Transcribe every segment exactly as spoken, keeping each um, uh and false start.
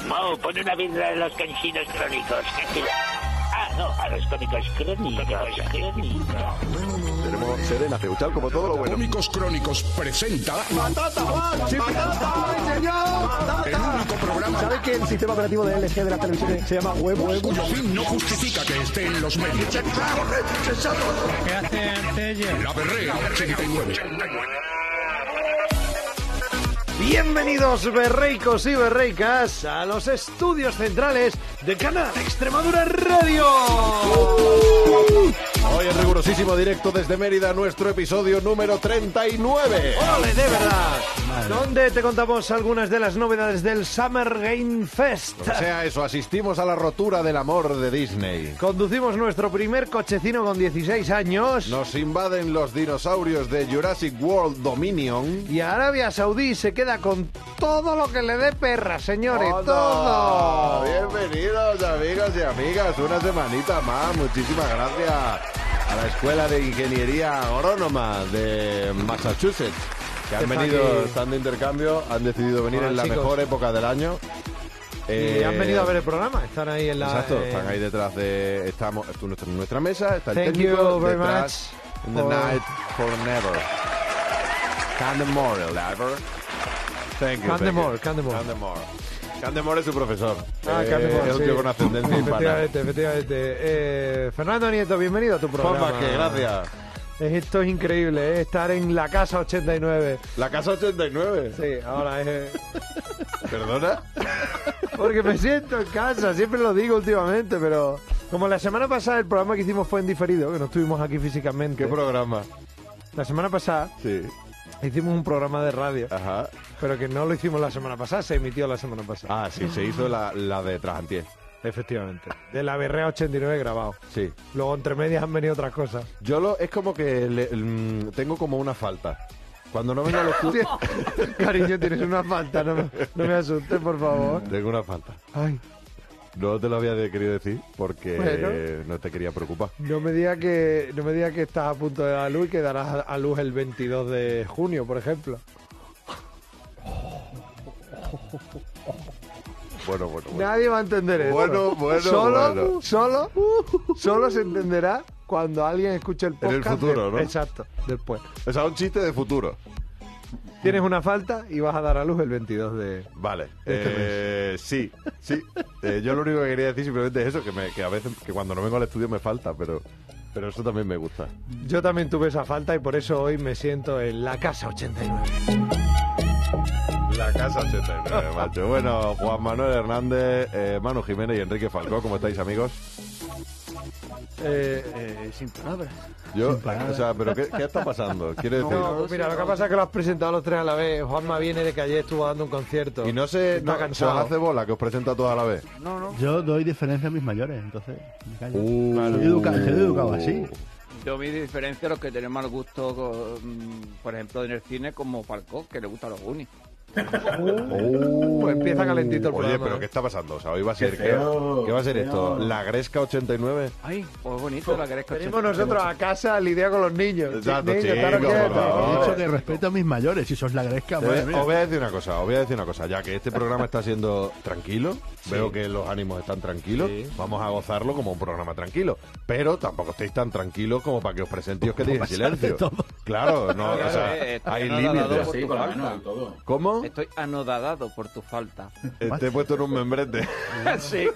Mau, pon una birra de los canchinos crónicos. Ah, no, a los cómicos crónicos. Tenemos Serena Ceuchal como todo lo bueno. Cómicos Crónicos presenta... ¡Batata Man! ¡Sí, batata, señor! ¡Batata! El único programa... ¿Sabe que el sistema operativo de L G de la televisión se llama huevo? cuyo fin no justifica que esté en los medios? ¿Qué hace Artella? La Berrea ochenta y nueve. Bienvenidos, berreicos y berreicas, a los estudios centrales de Canal Extremadura Radio. Hoy en rigurosísimo directo desde Mérida, nuestro episodio número treinta y nueve. ¡Ole, de verdad! Donde te contamos algunas de las novedades del Summer Game Fest. O sea, eso, asistimos a la rotura del amor de Disney. Conducimos nuestro primer cochecino con dieciséis años. Nos invaden los dinosaurios de Jurassic World Dominion. Y Arabia Saudí se queda con todo lo que le dé perra, señores, ¡Hola! todo. Bienvenidos, amigos y amigas, una semanita más. Muchísimas gracias a la Escuela de Ingeniería Agrónoma de Massachusetts, que han venido, aquí. están de intercambio, han decidido venir Hola, en la chicos. mejor época del año. Y Eh, han venido a ver el programa, están ahí en la... Exacto, eh, están ahí detrás de... Estamos esto, nuestra, nuestra mesa, está el Thank técnico you very detrás. much In the for- night for never. Candemore, ever. Thank you. Candemore, thank you. Candemore. Candemore. Candemore es su profesor. Ah, Eh, Candemore, es un sí. tío con ascendencia hispana. Efectivamente, efectivamente. Eh, Fernando Nieto, bienvenido a tu programa. Juanma, que gracias. Esto es increíble, ¿eh? Estar en la casa ochenta y nueve. La casa ochenta y nueve. Sí, ahora es... ¿Perdona? Porque me siento en casa, siempre lo digo últimamente, pero... Como la semana pasada el programa que hicimos fue en diferido, que no estuvimos aquí físicamente. ¿Qué programa? La semana pasada Sí. hicimos un programa de radio, Ajá. pero que no lo hicimos la semana pasada, se emitió la semana pasada. Ah, sí, se hizo la, la de Trajantier. Efectivamente. De la Berrea ochenta y nueve grabado. Sí. Luego entre medias han venido otras cosas. Yo lo, es como que le- mm, tengo como una falta. Cuando no vengo a los estudios... Cariño, tienes una falta, no me, no me asustes, por favor. Tengo una falta. Ay, No te lo había de- querido decir porque Bueno. no te quería preocupar. no me digas que no me digas que estás a punto de dar a luz y que darás a- a luz el veintidós de junio, por ejemplo. Bueno, bueno, bueno. Nadie va a entender eso. Bueno, bueno, solo, bueno. Solo, solo se entenderá cuando alguien escuche el En el podcast. futuro, de- ¿no? Exacto, después. O sea, un chiste de futuro. Tienes una falta y vas a dar a luz el veintidós de... Vale. Este Eh, sí, sí. Eh, yo lo único que quería decir simplemente es eso, que, me, que a veces, que cuando no vengo al estudio me falta, pero, pero eso también me gusta. Yo también tuve esa falta y por eso hoy me siento en la casa ochenta y nueve. La casa ochenta y nueve, macho. Bueno, Juan Manuel Hernández, eh, Manu Jiménez y Enrique Falcó, ¿cómo estáis, amigos? Eh, Eh, sin palabras. Yo, Sin palabras. o sea, pero ¿qué, qué está pasando? Quiero decir... no, pues mira, lo que pasa es que lo has presentado los tres a la vez. Juanma viene de que ayer estuvo dando un concierto. Y no se, Está no, se cansado. os hace bola que os presenta a todos a la vez. No, no. Yo doy diferencia a mis mayores, entonces me callo. Uh, Soy, educa- soy educado así. Yo mi diferencia a los que tienen mal gusto, con, por ejemplo, en el cine, como Falcó, que le gustan los Goonies. Uh, empieza calentito el Oye, programa. pero ¿eh? ¿qué está pasando? O sea, hoy va a ser... ¿Qué, feo, qué va a ser feo. esto? ¿La Gresca ochenta y nueve? Ay, pues bonito la que Venimos nosotros a casa a lidiar con los niños. Exacto, Niños, chicos, estar por quietos. favor. He dicho que respeto a mis mayores, si sos la gresca, Te- madre mía. Os voy a decir una cosa, os voy a decir una cosa, ya que este programa está siendo tranquilo, veo que los ánimos están tranquilos, Sí. vamos a gozarlo como un programa tranquilo, pero tampoco estéis tan tranquilos como para que os presentéis y os quedéis en pasar de silencio. todo. Claro, no, o sea, Eh, estoy hay anodadado límites. por tu falta. ¿Cómo? Estoy anodadado por tu falta. Eh, Te he puesto en un membrete. Sí.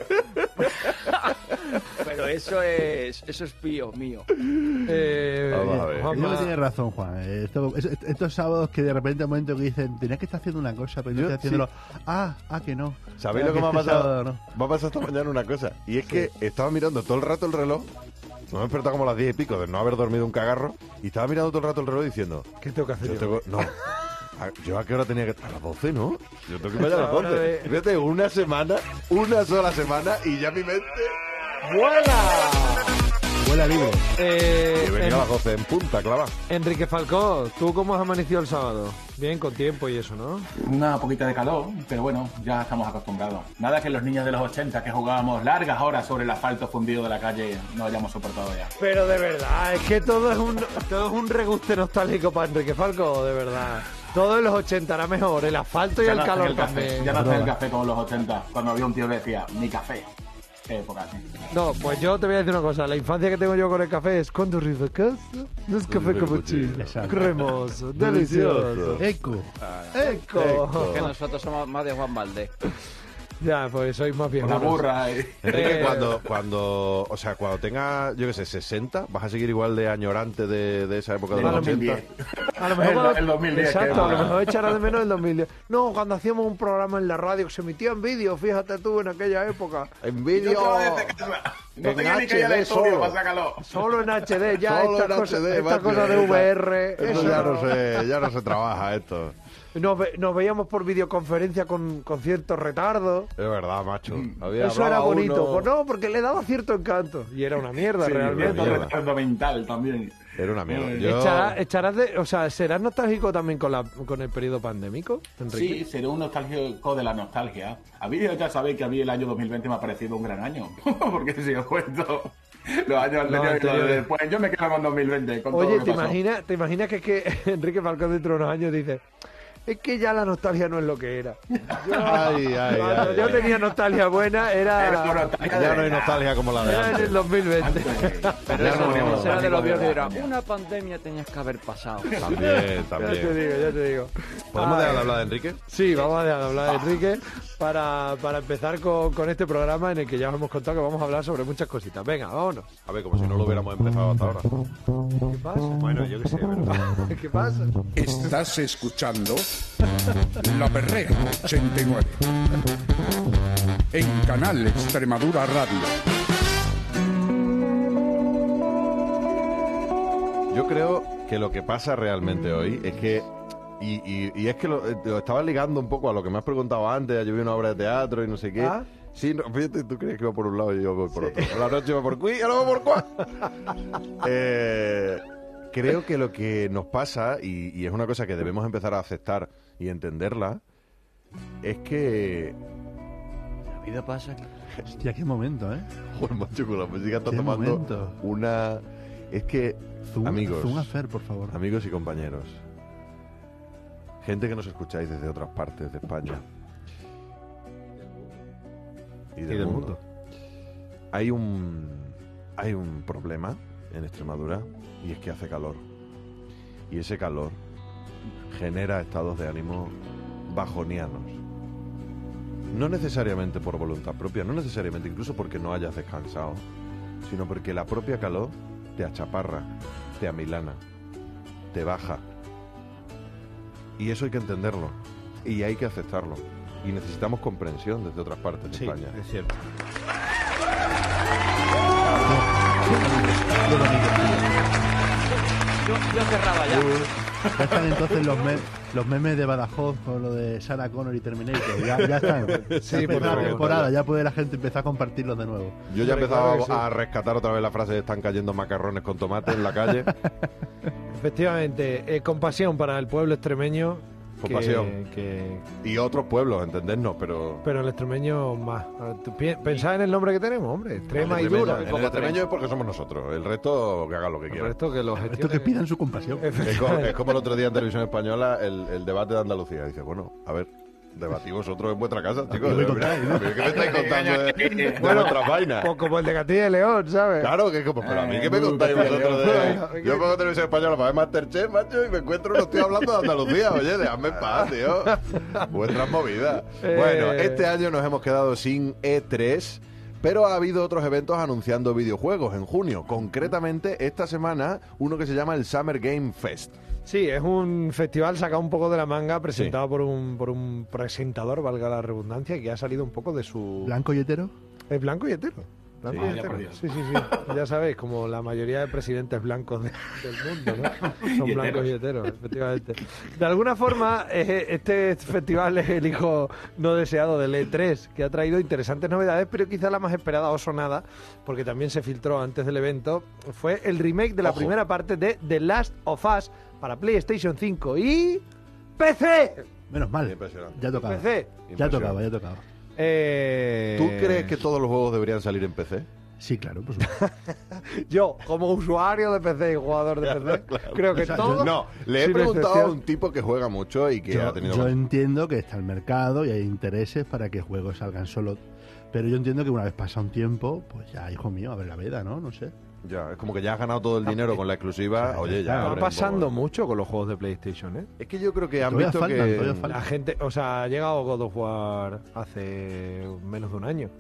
Pero eso es eso es pío mío. Eh, Vamos a ver. Juanma, Yo tiene razón, Juan. Eh, Esto- es- estos sábados que de repente un momento que dicen, tenías que estar haciendo una cosa, pero yo Yo, estoy haciéndolo. Ah, ah, que no. ¿Sabéis Ah, lo que me ha este pasado? sábado no. Me ha pasado esta mañana una cosa, y es que estaba mirando todo el rato el reloj, me he despertado como a las diez y pico de no haber dormido un cagarro, y estaba mirando todo el rato el reloj diciendo... ¿qué tengo que hacer Yo yo? tengo, no. ¿A- ¿Yo a qué hora tenía que estar? A las doce, ¿no? Yo tengo que ir a las Ahora doce. de- Fíjate, una semana, una sola semana y ya mi mente... ¡Buena! Vuela libre. Eh, Que venía En- a las doce en punta, clava. Enrique Falcó, ¿tú cómo has amanecido el sábado? Bien, con tiempo y eso, ¿no? Una poquita de calor, pero bueno, ya estamos acostumbrados. Nada que los niños de los ochenta que jugábamos largas horas sobre el asfalto fundido de la calle no hayamos soportado ya. Pero de verdad, es que todo es un todo es un reguste nostálgico para Enrique Falcó, de verdad. Todo en los ochenta era mejor, el asfalto y Ya el no hacen calor el café, también. Ya no hacen el café como en los ochenta, cuando había un tío que decía, mi café. Qué época, sí. No, pues yo te voy a decir una cosa. La infancia que tengo yo con el café es cuando arriba a casa, no es café cappuccino, Exacto. cremoso, delicioso. Eco. Eco. Que nosotros somos más de Juan Valdés. Ya, pues sois más bien. Una burra. Y... Enrique, Eh, cuando, cuando, o sea, cuando tenga, yo qué sé, sesenta, ¿vas a seguir igual de añorante de, de esa época de del los dos mil ochenta? diez. A lo mejor El- cuando- el dos mil diez, Exacto, que a lo era- mejor echará de menos el dos mil diez. No, cuando hacíamos un programa en la radio que se emitía en vídeo, fíjate tú, en aquella época. En Yo vídeo. trabajaba desde casa. No en tenía ni H que ir al D estudio solo. para sacarlo. Solo en H D, ya Solo estas en cosas, H D, estas macho, cosas de esa- V R. Eso eso ya no. no se, ya no se trabaja esto. Nos, ve- nos veíamos por videoconferencia con, con cierto retardo. Es verdad, macho. Mm. Había Eso era hablaba bonito. uno- Pues no, porque le daba cierto encanto. Y era una mierda, Sí, realmente. mierda. retardo mental también. Era una mierda. Ay. Yo- Echarás, echarás de, o sea, ¿serás nostálgico también con, la, con el periodo pandémico, Enrique? Sí, seré un nostálgico de la nostalgia. A mí ya sabéis que a mí el año dos mil veinte me ha parecido un gran año. Porque si os cuento los años Los anteriores y los de anteriores. después, yo me quedo con dos mil veinte. Con todo Oye, lo que ¿te pasó. imaginas, ¿te imaginas que es que Enrique Falcón dentro de unos años dice es que ya la nostalgia no es lo que era? Yo, Ay, ay, cuando ay, yo ay. tenía nostalgia buena era, Era una nostalgia de Ya no hay verdad. nostalgia como la de era en antes. el dos mil veinte. Pero Ya eso no, no, no, será de los no, viejos que dirá, no. una pandemia tenías que haber pasado. También, Ya te también. digo, ya te digo. ¿Podemos Ay. dejar de hablar de Enrique? Sí, vamos a dejar de hablar de Enrique para, para empezar con, con este programa en el que ya os hemos contado que vamos a hablar sobre muchas cositas. Venga, vámonos. A ver, como si no lo hubiéramos empezado hasta ahora. ¿Qué pasa? Bueno, yo qué sé, pero... ¿Qué pasa? Estás escuchando La Perrera ochenta y nueve en Canal Extremadura Radio. Yo creo que lo que pasa realmente hoy es que, y, y- y es que lo, eh, lo estaba ligando un poco a lo que me has preguntado antes, yo vi una obra de teatro y no sé qué. ¿Ah? Sí, no, fíjate, tú crees que va por un lado y yo voy por otro. La noche va por qui y ahora va por cuá. Eh, creo que lo que nos pasa, y, y es una cosa que debemos empezar a aceptar y entenderla, es que... La vida pasa que... Hostia, qué momento, ¿eh? Joder, macho, con la música está Qué tomando momento. una... Es que, Zoom, amigos... Zoom Affair, por favor. Amigos y compañeros, gente que nos escucháis desde otras partes de España y del, del mundo. mundo. Hay un hay un problema en Extremadura y es que hace calor. Y ese calor genera estados de ánimo bajonianos. No necesariamente por voluntad propia, no necesariamente incluso porque no hayas descansado, sino porque la propia calor te achaparra, te amilana, te baja. Y eso hay que entenderlo. Y hay que aceptarlo. Y necesitamos comprensión desde otras partes de España. es cierto. Yo, yo cerraba ya. Ya están entonces los, me- los memes de Badajoz con lo de Sarah Connor y Terminator. Ya, ya están. Sí, Ya empezó por la favor. temporada, ya puede la gente empezar a compartirlos de nuevo. Yo ya he Hombre, empezado claro que sí. a rescatar otra vez la frase de están cayendo macarrones con tomate en la calle. Efectivamente, eh, compasión para el pueblo extremeño. que- Compasión. que- Y otros pueblos, entendernos, pero... pero el extremeño más. Tú pi- Pensad en el nombre que tenemos, hombre. Extrema el y dura. extremeño- el extremeño es porque somos nosotros. El resto que hagan lo que El quieran. resto que los Esto que gestionen. pidan su compasión. Es como, es como el otro día en Televisión Española, el, el debate de Andalucía. Dice, bueno, a ver, debatí vosotros en vuestra casa, chicos. ¿Qué me Mira, contáis, no? mira, ¿qué me estáis contando de, de Bueno, vuestras vainas? Pues como el de Castilla y León, ¿sabes? Claro, que es como, pero a mí Eh, que me muy contáis pequeño. vosotros Bueno, de... Yo pongo Televisión Española para ver Masterchef, macho, y me encuentro unos tíos hablando de Andalucía. Oye, dejadme en paz, tío. Vuestras movidas. Eh. Bueno, este año nos hemos quedado sin E tres, pero ha habido otros eventos anunciando videojuegos en junio. Concretamente, esta semana, uno que se llama el Summer Game Fest. Sí, es un festival sacado un poco de la manga, presentado por un por un presentador, valga la redundancia, que ha salido un poco de su... Blanco y hetero. Es blanco y hetero. Blanco Sí, y vaya hetero. por Dios. Sí, sí, sí. Ya sabéis, como la mayoría de presidentes blancos de- del mundo, ¿no? Son Y blancos y heteros, efectivamente. De alguna forma, eh, este festival es el hijo no deseado del E tres, que ha traído interesantes novedades, pero quizá la más esperada o sonada, porque también se filtró antes del evento, fue el remake de la Ojo. primera parte de The Last of Us para PlayStation cinco y P C. Menos mal. Impresionante. Ya tocaba. P C. Ya tocaba, ya tocaba. Eh, ¿Tú crees que todos los juegos deberían salir en P C? Sí, claro, por supuesto. Yo, como usuario de P C y jugador de P C, Claro. creo que O sea, todos... No, le he sin preguntado excepción- a un tipo que juega mucho y que Yo, ha tenido... yo entiendo que está el mercado y hay intereses para que juegos salgan solo. Pero yo entiendo que una vez pasa un tiempo, pues ya, hijo mío, a ver la veda, ¿no? No sé. Ya, es como que ya has ganado todo el dinero con la exclusiva. Claro, Oye, ya... claro. abre Está un pasando poco. mucho con los juegos de PlayStation, ¿eh? Es que yo creo que han Todavía visto faltan, que... todavía faltan. La gente, o sea, ha llegado God of War hace menos de un año.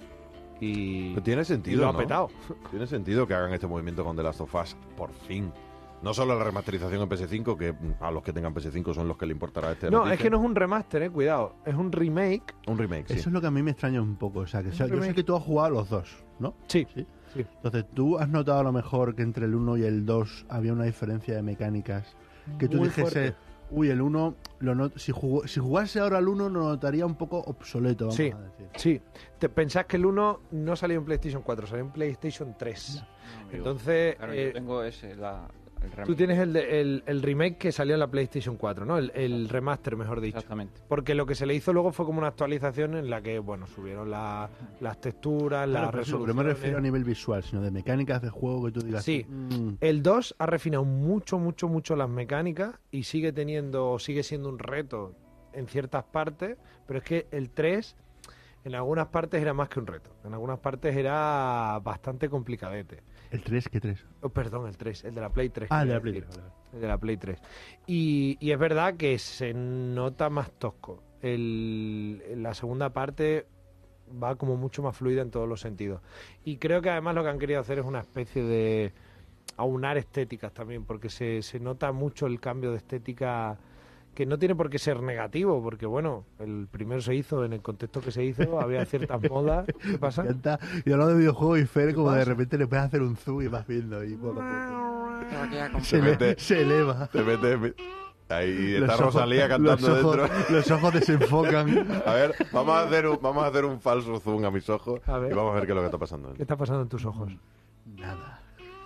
Y, Pero tiene y sentido, lo ha ¿no? petado. Tiene sentido que hagan este movimiento con The Last of Us, por fin. No solo la remasterización en P S cinco, que mm, a los que tengan P S cinco son los que le importará este No, noticia. es que no es un remaster, eh, cuidado. Es un remake. Un remake, sí. Eso es lo que a mí me extraña un poco. O sea, que o sea, yo sé remake. que tú has jugado a los dos, ¿no? Sí, Sí. sí. Entonces, ¿tú has notado a lo mejor que entre el uno y el dos había una diferencia de mecánicas? Que tú Muy dijese, fuerte. uy, el uno, lo not- si, jugó- si jugase ahora al uno, lo notaría un poco obsoleto, vamos Sí. a decir. Sí. Te pensás que el uno no salió en PlayStation cuatro, salió en PlayStation tres. Entonces, Claro, eh, yo tengo ese, la, el remake. tú tienes el, de- el, el remake que salió en la PlayStation cuatro, ¿no? El, el remaster, mejor dicho. Exactamente. Porque lo que se le hizo luego fue como una actualización en la que, bueno, subieron la- las texturas, Claro, las pero, sí, pero resoluciones. me refiero a nivel visual, sino de mecánicas de juego que tú digas. Sí. "Mm, El dos ha refinado mucho, mucho, mucho las mecánicas y sigue teniendo, sigue siendo un reto en ciertas partes, pero es que el tres en algunas partes era más que un reto. En algunas partes era bastante complicadete. ¿El tres? ¿Qué tres? Oh, perdón, el tres, el de la Play tres. Ah, el de quería la Play decir. tres, vale, vale. El de la Play tres. Y, y es verdad que se nota más tosco. El, la segunda parte va como mucho más fluida en todos los sentidos. Y creo que además lo que han querido hacer es una especie de aunar estéticas también, porque se, se nota mucho el cambio de estética que no tiene por qué ser negativo, porque bueno, el primero se hizo en el contexto que se hizo, había ciertas modas. ¿Qué pasa? Me encanta. Y hablando de videojuegos y Fer, como de pasa? repente le puedes hacer un zoom y vas viendo ahí poco a poco. Se, Se le- mete- se eleva. Te metes... Ahí está Los ojos- Rosalía cantando los ojos, dentro. Los ojos desenfocan. A ver, vamos a hacer un, vamos a hacer un falso zoom a mis ojos A ver. y vamos a ver qué es lo que está pasando. ¿Qué está pasando en tus ojos? Nada.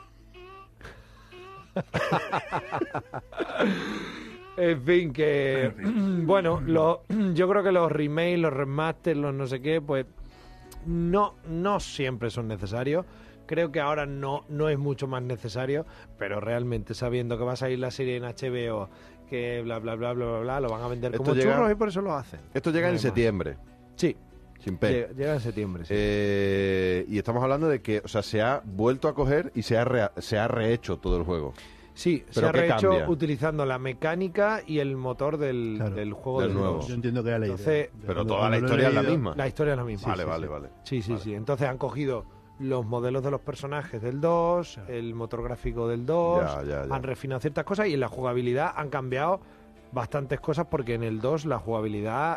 En fin, que bueno, lo- yo creo que los remakes, los remasters, los no sé qué, pues no, no siempre son necesarios. Creo que ahora no, no es mucho más necesario, pero realmente sabiendo que va a salir la serie en H B O, que bla bla bla bla bla, bla lo van a vender Esto como llega- churros y por eso lo hacen. Esto llega No en hay más. septiembre, Sí, sin P. llega, llega en septiembre. Sí. Eh, y estamos hablando de que, o sea, se ha vuelto a coger y se ha, rea- se ha rehecho todo el juego. Sí, se ¿pero ha qué rehecho cambia? utilizando la mecánica y el motor del, Claro, del juego del del nuevo. dos. Yo entiendo que era la idea. Entonces- Yo Pero cuando- toda la cuando lo he historia es la leído- misma. La historia es la misma. vale, sí, vale, sí. vale. Sí, sí, Vale. sí. Entonces han cogido los modelos de los personajes del dos, el motor gráfico del dos, Ya, ya, ya. han refinado ciertas cosas y en la jugabilidad han cambiado bastantes cosas porque en el dos la jugabilidad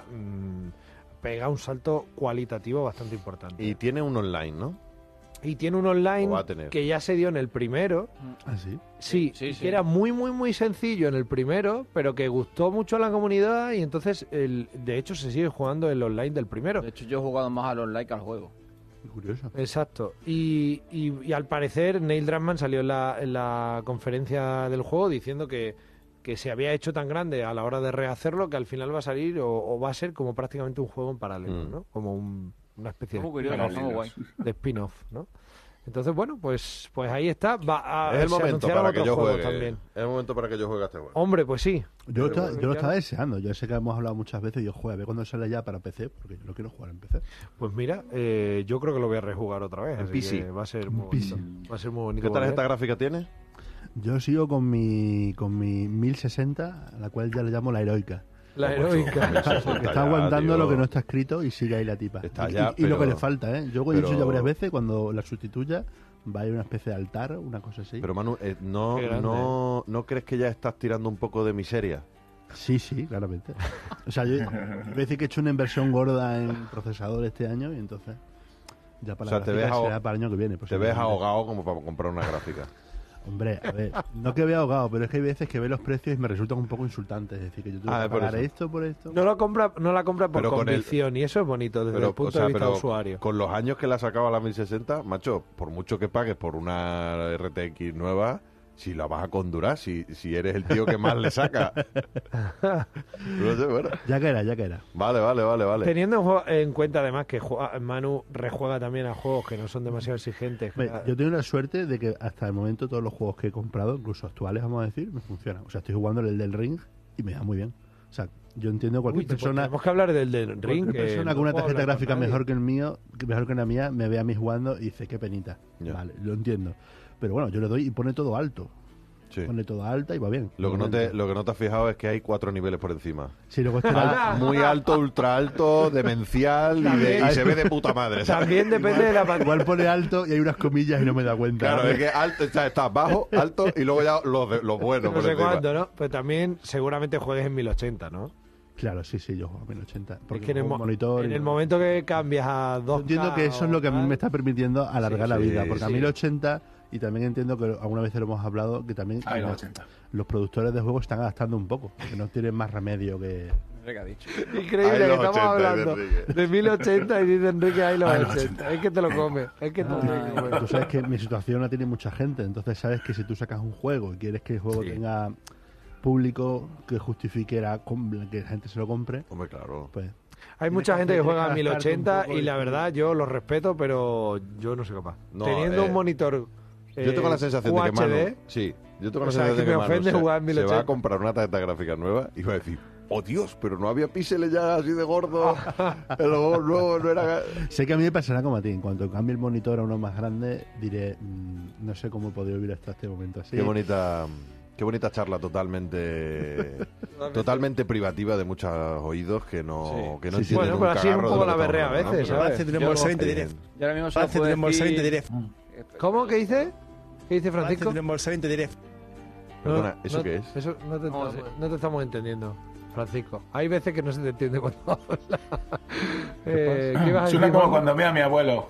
mm, pega un salto cualitativo bastante importante. Y tiene un online, ¿no? Y tiene un online O va a tener. que ya se dio en el primero. Ah, sí. Sí, Sí, y sí. que era muy, muy, muy sencillo en el primero, pero que gustó mucho a la comunidad y entonces, el, de hecho, se sigue jugando el online del primero. De hecho, yo he jugado más al online que al juego. Qué curioso. Exacto. Y, y- y al parecer Neil Druckmann salió en la, en la conferencia del juego diciendo que, que se había hecho tan grande a la hora de rehacerlo que al final va a salir o, o va a ser como prácticamente un juego en paralelo, Mm. ¿no? Como un- una especie Muy de, curioso, muy guay. de spin-off, ¿no? Entonces, bueno, pues pues ahí está. Va a, es el se momento anunciaron para que otros yo juegos juegue. también. Es el momento para que yo juegue a este juego. Hombre, pues sí. Yo, lo estaba- bueno, yo lo ya- estaba deseando. Yo sé que hemos hablado muchas veces y yo juego a ver cuándo sale ya para P C, porque yo lo quiero jugar en P C. Pues mira, eh, yo creo que lo voy a rejugar otra vez. En así P C. que va a ser muy P C. bonito. Va a ser muy bonito. ¿Qué tarjeta volver. gráfica tiene? Yo sigo con mi con mi mil sesenta, a la cual ya le llamo la heroica. La Oh, pues, heroica. mil sesenta Porque ya, está aguantando tío. lo que no está escrito y sigue ahí la tipa. Está y, ya, y- y lo pero- que le falta, ¿eh? Yo he dicho pero- ya varias veces, cuando la sustituya, va a ir una especie de altar, una cosa así. Pero Manu, eh, no, Qué grande. no, ¿no crees que ya estás tirando un poco de miseria? Sí, sí, claramente. O sea, yo, yo voy a decir que he hecho una inversión gorda en procesador este año y entonces ya para O sea, la te gráfica ves aho- será para el año que viene. Te ves posiblemente. ahogado como para comprar una gráfica. Hombre, a ver, no que vea ahogado, pero es que hay veces que ve los precios y me resultan un poco insultantes. Es decir, que yo tengo Ah, que es por pagar eso. esto por esto. No, lo compra, no la compra por Pero con el- convicción y eso es bonito desde Pero, el punto o sea, de vista pero de usuario. con los años que la sacaba la mil sesenta, macho, por mucho que pagues por una R T X nueva, Si la vas a condurar, si, si eres el tío que más le saca. No sé, bueno. Ya que era, ya que era. Vale, vale, vale, vale. Teniendo en juego- en cuenta además que juega- Manu rejuega también a juegos que no son demasiado exigentes. Ve, Yo tengo la suerte de que hasta el momento todos los juegos que he comprado, incluso actuales, vamos a decir, me funcionan. O sea, estoy jugando el del Ring y me da muy bien. O sea, yo entiendo cualquier Uy, pues persona... tenemos que hablar del, del Cualquier Ring. que persona no con una puedo tarjeta hablar con gráfica nadie. mejor que el mío, que mejor que la mía, me ve a mí jugando y dice, qué penita. Ya. Vale, lo entiendo. Pero bueno, yo le doy y pone todo alto. Sí. Pone todo alta y va bien. Lo que, no te, Normalmente. lo que no te has fijado es que hay cuatro niveles por encima. Sí, luego estará... Al- muy alto, ultra alto, demencial y, de- y se ve de puta madre. ¿sabes? También depende de la pantalla. Igual pone alto y hay unas comillas y no me da cuenta. Claro, es que alto, está, está bajo, alto y luego ya los, de- los buenos. No por sé encima. cuánto, ¿no? Pues también seguramente juegues en mil ochenta, ¿no? Claro, sí, sí, yo juego a mil ochenta. Porque Es que en el, juego mo- un monitor en y- el momento que cambias a Yo dos K entiendo que eso es lo que a mí o me está permitiendo alargar Sí, la sí, vida, porque a sí. mil ochenta, y también entiendo que alguna vez lo hemos hablado, que también Ay, los los, ochenta. los productores de juegos están adaptando un poco, que no tienen más remedio que... ¿Qué ha dicho? Increíble Ay, que los estamos ochenta, hablando dice Enrique. de mil ochenta y dice Enrique ahí los Ay, los ochenta. Es que te lo come. Es que te lo come. Tú sabes que mi situación la tiene mucha gente, entonces sabes que si tú sacas un juego y quieres que el juego Sí. tenga público que justifique la com- que la gente se lo compre, Hombre, claro. pues... Hay Tienes mucha que gente que hacer- juega a tienes mil que adaptarte ochenta un poco y y la decir- verdad yo los respeto, pero yo no soy capaz. No, Teniendo eh, un monitor Yo tengo la eh, sensación U de que H D, Manu... Sí, yo tengo la O sea, sensación que de que me Manu ofende se, jugar en mil se va ochenta. a comprar una tarjeta gráfica nueva y va a decir, oh Dios, pero no había píxeles ya así de gordo. El juego nuevo no era... Sé que a mí me pasará como a ti, en cuanto cambie el monitor a uno más grande, diré, mm, no sé cómo he podido vivir hasta este momento así. Qué bonita... Qué bonita charla totalmente totalmente privativa de muchos oídos que no, Sí. que no Sí, sí. entienden Bueno, un pero así es un cagarro de poco lo la que berrea a estamos veces, hablando, ¿sabes? Balance de un Yo- embolsamiento Está directo. bien. Yo ahora mismo solo Balance de puedo un embolsamiento decir... directo. ¿Cómo? ¿Qué dice? ¿Qué dice Balance Francisco? de un embolsamiento directo. Perdona, ¿eso no, qué es? Eso no te, No estamos, sé. no te estamos entendiendo, Francisco. Hay veces que no se te entiende cuando habla. Eh, ¿qué ibas a Suena decir, como Manu? cuando ve a mi abuelo.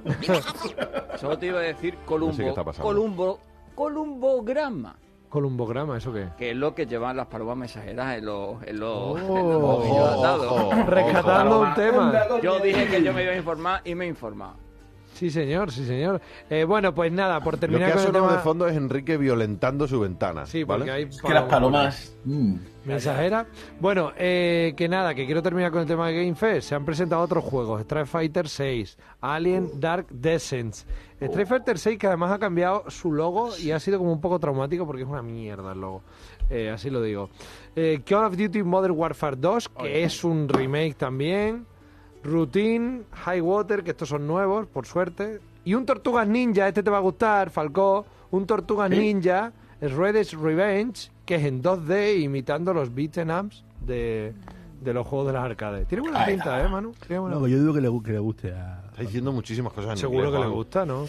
Solo te iba a decir Columbo. No sé qué está pasando. Columbo. Columbograma. Columbograma, ¿eso qué? Que es lo que llevan las palomas mensajeras en los... En los, Oh. en los Ojo, dados. ojo. Rescatando un tema. Yo dije que yo me iba a informar y me he informado. Sí, señor, sí, señor. Eh, bueno, pues nada, por Lo terminar que ha con el sonado tema... de fondo es Enrique violentando su ventana. Sí, ¿vale? porque hay Es que las palomas... mm. mensajera. Bueno, eh, que nada, que quiero terminar con el tema de Game Fest. Se han presentado otros juegos: Street Fighter seis, Alien Dark Descent. Street Fighter seis, que además ha cambiado su logo y ha sido como un poco traumático porque es una mierda el logo. Eh, así lo digo. Eh, Call of Duty Modern Warfare dos, que es un remake también. Routine, High Water, que estos son nuevos, por suerte. Y un Tortugas Ninja, este te va a gustar, Falcó. Un Tortugas ¿Sí? Ninja, Shredder's Revenge, que es en dos D, imitando los beat'em ups de, de los juegos de las arcades. Tiene buena Ay, pinta, ¿eh, Manu? Tiene buena No, yo digo que le, gu- que le guste a... Está diciendo muchísimas cosas en Seguro inglés, que le Juan. gusta, ¿no?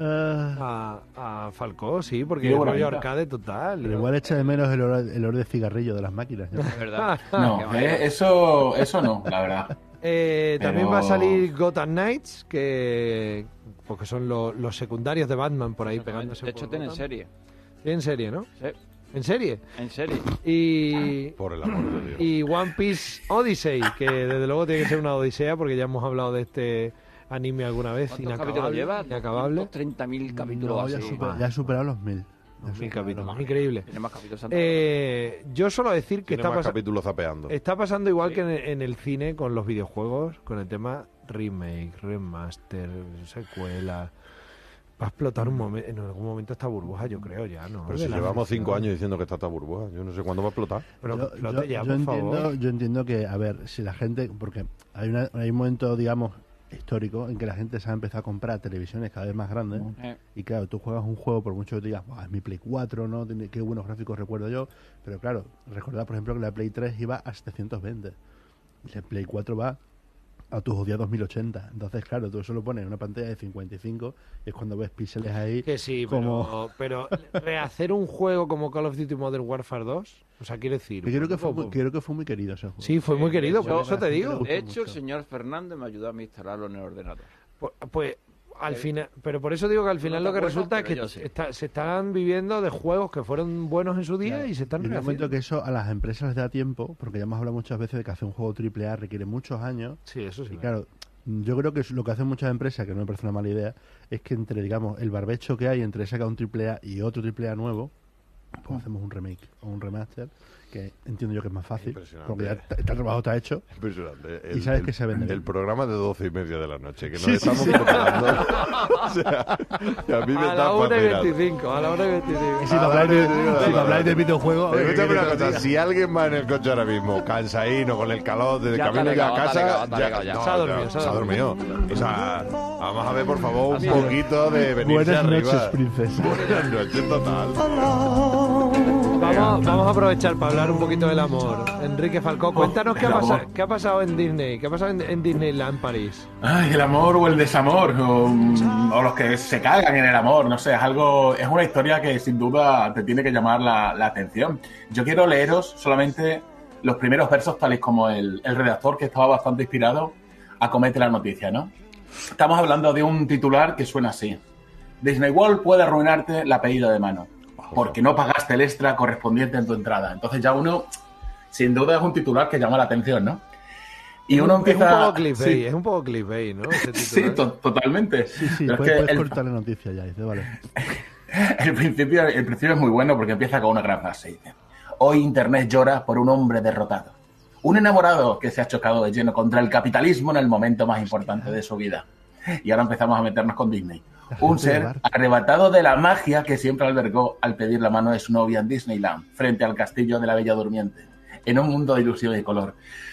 Ah, A, a Falcó, sí, porque Tiene es buena rollo pinta. arcade total. pero igual echa de menos el olor, el olor de cigarrillo de las máquinas. ¿no? Es verdad. No, Qué manera. eh, eso, eso no, la verdad. Eh, También Pero- va a salir Gotham Knights, que porque son lo- los secundarios de Batman por ahí pegándose. De hecho, por tienen Gotham. serie. En serie, ¿no? Sí, En serie. en serie. Y, Por el amor de Dios. y One Piece Odyssey, que desde luego tiene que ser una odisea porque ya hemos hablado de este anime alguna vez. ¿Cuántos capítulos Inacabable. lleva? Inacabable. treinta mil capítulos No, ya, así. super- ya ha superado los mil. Ya ha Mil superado capítulos. los mil. Increíble. Tiene más capítulos. Eh, yo solo decir que Tiene está, más pasa- capítulos zapeando. está pasando igual que en, en el cine con los videojuegos, con el tema remake, remaster, secuela. Va a explotar un momento, en algún momento esta burbuja, yo creo ya, ¿no? Pero De si la llevamos ficción. cinco años diciendo que está esta burbuja, yo no sé cuándo va a explotar. Pero que Yo, explote yo- ya, yo por entiendo, favor. yo entiendo que, a ver, si la gente, porque hay, una, hay un momento, digamos, histórico en que la gente se ha empezado a comprar televisiones cada vez más grandes Eh, y claro, tú juegas un juego por mucho que te digas, "Buah, es mi Play cuatro, ¿no? Tiene, qué buenos gráficos recuerdo yo", pero claro, recordad por ejemplo que la Play tres iba a setecientos veinte y la Play cuatro va a tus odiados mil ochenta, entonces claro, tú eso lo pones en una pantalla de cincuenta y cinco y es cuando ves píxeles ahí Que sí, como... pero, pero rehacer un juego como Call of Duty Modern Warfare dos, o sea, quiere decir... que creo que fue pues, muy, creo que fue muy querido ese juego. Sí, fue muy querido, por yo- eso te digo. gustó De hecho, el mucho. señor Fernández me ayudó a mí a instalarlo en el ordenador. Pues, pues, al final, pero por eso digo que al final no lo te que acuerdas, resulta es que pero yo sí. está- se están viviendo de juegos que fueron buenos en su día Claro. y se están Y yo rehaciendo. encuentro que eso a las empresas les da tiempo, porque ya hemos hablado muchas veces de que hacer un juego triple A requiere muchos años. Sí, eso sí. Y claro, yo creo que es lo que hacen muchas empresas, que no me parece una mala idea, es que entre, digamos, el barbecho que hay entre sacar un triple A y otro triple A nuevo, pues hacemos un remake o un remaster, que entiendo yo que es más fácil, Impresionante. porque ya está- el trabajo está hecho. Impresionante. Y sabes que se vende. El programa de doce y media de la noche, que nos Sí, sí, estamos sí. preparando. O sea, y a mí me A está la una y fascinando. veinticinco, a la una y veinticinco. Y si me habláis de, Ah, vale, si me vale. habláis de videojuegos... oye, Escúchame ¿qué una quieres que cosa, diga? si alguien va en el coche ahora mismo, cansadino, con el calor, desde Ya camino está ya a legado, casa, está legado, está legado ya. no, Se ha dormido, ya, se ha se ha dormido. O sea, vamos a ver, por favor, un Así poquito de venirse Buenas arriba. noches, princesa. Buenas noches, total. Vamos, vamos a aprovechar para hablar un poquito del amor. Enrique Falcó, cuéntanos qué ha, el pasado, amor. qué ha pasado en Disney, qué ha pasado en, en Disneyland París. Ay, el amor o el desamor, o, o los que se cagan en el amor, no sé, es algo, es una historia que sin duda te tiene que llamar la, la atención. Yo quiero leeros solamente los primeros versos, tales como el, el redactor, que estaba bastante inspirado, acomete la noticia, ¿no? Estamos hablando de un titular que suena así: Disney World puede arruinarte la pedida de mano, porque no pagaste el extra correspondiente en tu entrada. Entonces ya uno, sin duda, es un titular que llama la atención, ¿no? Y uno es un, empieza... es un poco clickbait, sí. es un poco clickbait, ¿no? Ese Sí, titular. to- totalmente. Sí, sí, Pero es puedes, que puedes el, cortar la noticia ya, dice, vale. el principio, el principio es muy bueno porque empieza con una gran frase. Dice: hoy Internet llora por un hombre derrotado. Un enamorado que se ha chocado de lleno contra el capitalismo en el momento más importante de su vida. Y ahora empezamos a meternos con Disney. Un gente de ser bar. arrebatado de la magia que siempre albergó al pedir la mano de su novia en Disneyland, frente al castillo de la Bella Durmiente, en un mundo de ilusión y color.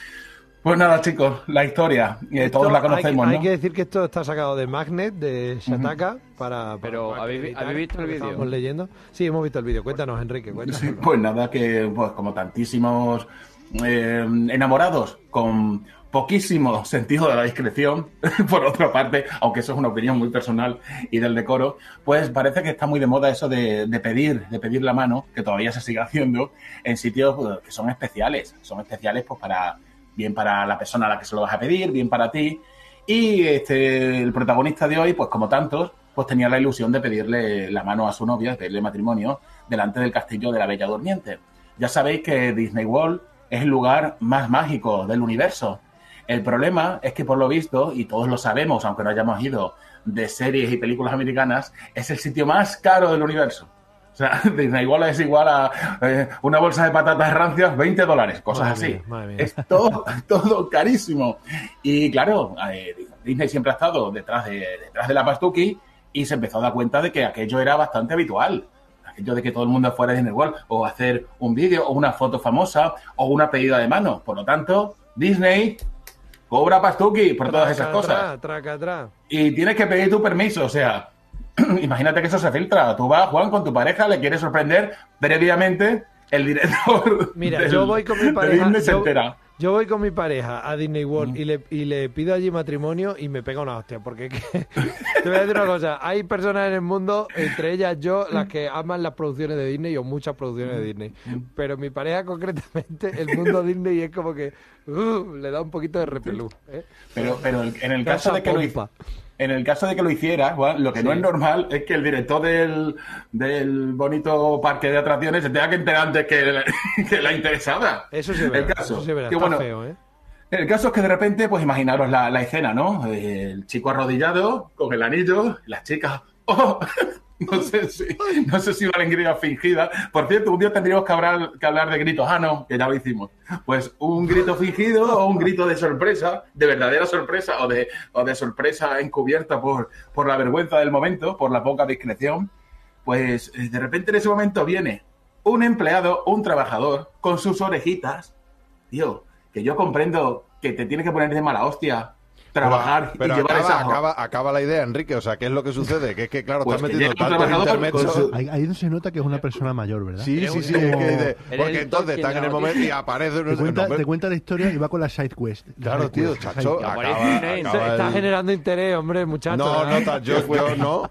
Pues nada, chicos, la historia, eh, todos Esto la hay que- conocemos, hay, ¿no? que decir que esto está sacado de Magnet, de Shataka, para, para- Pero, para ¿habéis vi- acreditar habéis visto el lo que vídeo? estábamos leyendo. Sí, hemos visto el vídeo. Cuéntanos, Enrique, cuéntanos. Sí, pues nada, que pues como tantísimos eh, enamorados con poquísimo sentido de la discreción, por otra parte, aunque eso es una opinión muy personal y del decoro, pues parece que está muy de moda eso de, de pedir, de pedir la mano, que todavía se sigue haciendo en sitios pues, que son especiales, son especiales pues para bien para la persona a la que se lo vas a pedir, bien para ti. Y este el protagonista de hoy, pues como tantos, pues tenía la ilusión de pedirle la mano a su novia, de pedirle matrimonio, delante del castillo de la Bella Durmiente. Ya sabéis que Disney World es el lugar más mágico del universo. El problema es que, por lo visto, y todos lo sabemos, aunque no hayamos ido de series y películas americanas, es el sitio más caro del universo. O sea, Disney World es igual a eh, una bolsa de patatas rancias, veinte dólares, cosas Madre así. mía, madre mía. Es todo, todo carísimo. Y claro, eh, Disney siempre ha estado detrás de, detrás de la pastuqui y se empezó a dar cuenta de que aquello era bastante habitual. Aquello de que todo el mundo fuera a Disney World, o hacer un vídeo, o una foto famosa, o una pedida de mano. Por lo tanto, Disney cobra pastuqui por todas esas Traca, cosas. atrás, traca, atrás. Y tienes que pedir tu permiso, o sea, imagínate que eso se filtra. Tú vas, Juan, con tu pareja, le quieres sorprender previamente, el director Mira, del- yo voy con mi de pareja. Disney se Yo, entera. yo voy con mi pareja a Disney World Mm. y, le, y le pido allí matrimonio y me pega una hostia. Porque que- te voy a decir una cosa: hay personas en el mundo, entre ellas yo, las que aman las producciones de Disney o muchas producciones de Disney. Mm. Pero mi pareja, concretamente, el mundo Disney es como que uh, le da un poquito de repelú. ¿eh? Pero, pero el- en el Da caso esa de que lo hic- pompa. en el caso de que lo hiciera, Juan, lo que no Sí. es normal es que el director del, del bonito parque de atracciones se tenga que enterar antes que la, que la interesada. Eso sí es El verdad. caso. Eso sí es verdad. Que Está bueno, feo, ¿eh? El caso es que de repente, pues imaginaros la, la escena, ¿no? El chico arrodillado con el anillo, las chicas, ¡oh! No sé si, no sé si valen gritos fingidas. Por cierto, un día tendríamos que hablar, que hablar de gritos. Ah, no, que ya lo hicimos. Pues un grito fingido o un grito de sorpresa, de verdadera sorpresa o de, o de sorpresa encubierta por, por la vergüenza del momento, por la poca discreción. Pues eh, de repente en ese momento viene un empleado, un trabajador, con sus orejitas. Tío, que yo comprendo que te tienes que poner de mala hostia, trabajar pero y llevar acaba, esa... acaba, acaba la idea, Enrique. O sea, ¿qué es lo que sucede? Que es que, claro, Pues estás que metiendo llega un tantos trabajador con intermedios. su- Ahí, ahí se nota que es una persona mayor, ¿verdad? Sí, Eres sí, un- sí. Es que dice, Eres porque el entonces Tolkien están de en el la momento y aparece... Te cuenta, no, te cuenta la historia y va con la side quest. Claro, tío, chacho, quest. acaba, Está- acaba Está el- generando interés, hombre, muchacho. No, no, ¿eh? ta- yo, yo no.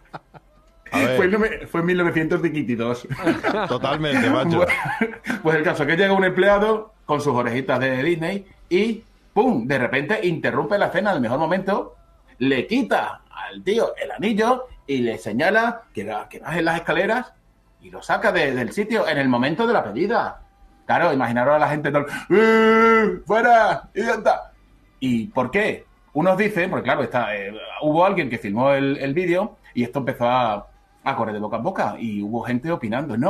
A ver, Fue en, nove- fue en mil novecientos dos. totalmente, macho. Bueno, pues el caso es que llega un empleado con sus orejitas de Disney y ¡pum! De repente interrumpe la escena en el mejor momento, le quita al tío el anillo y le señala que, va- que baje las escaleras y lo saca de- del sitio en el momento de la pedida. Claro, imaginaros a la gente todo, ¡eh, ¡fuera! ¡Idiota! ¿Y por qué? Unos dicen, porque claro, está, eh, hubo alguien que filmó el, el vídeo y esto empezó a, a correr de boca en boca y hubo gente opinando. No,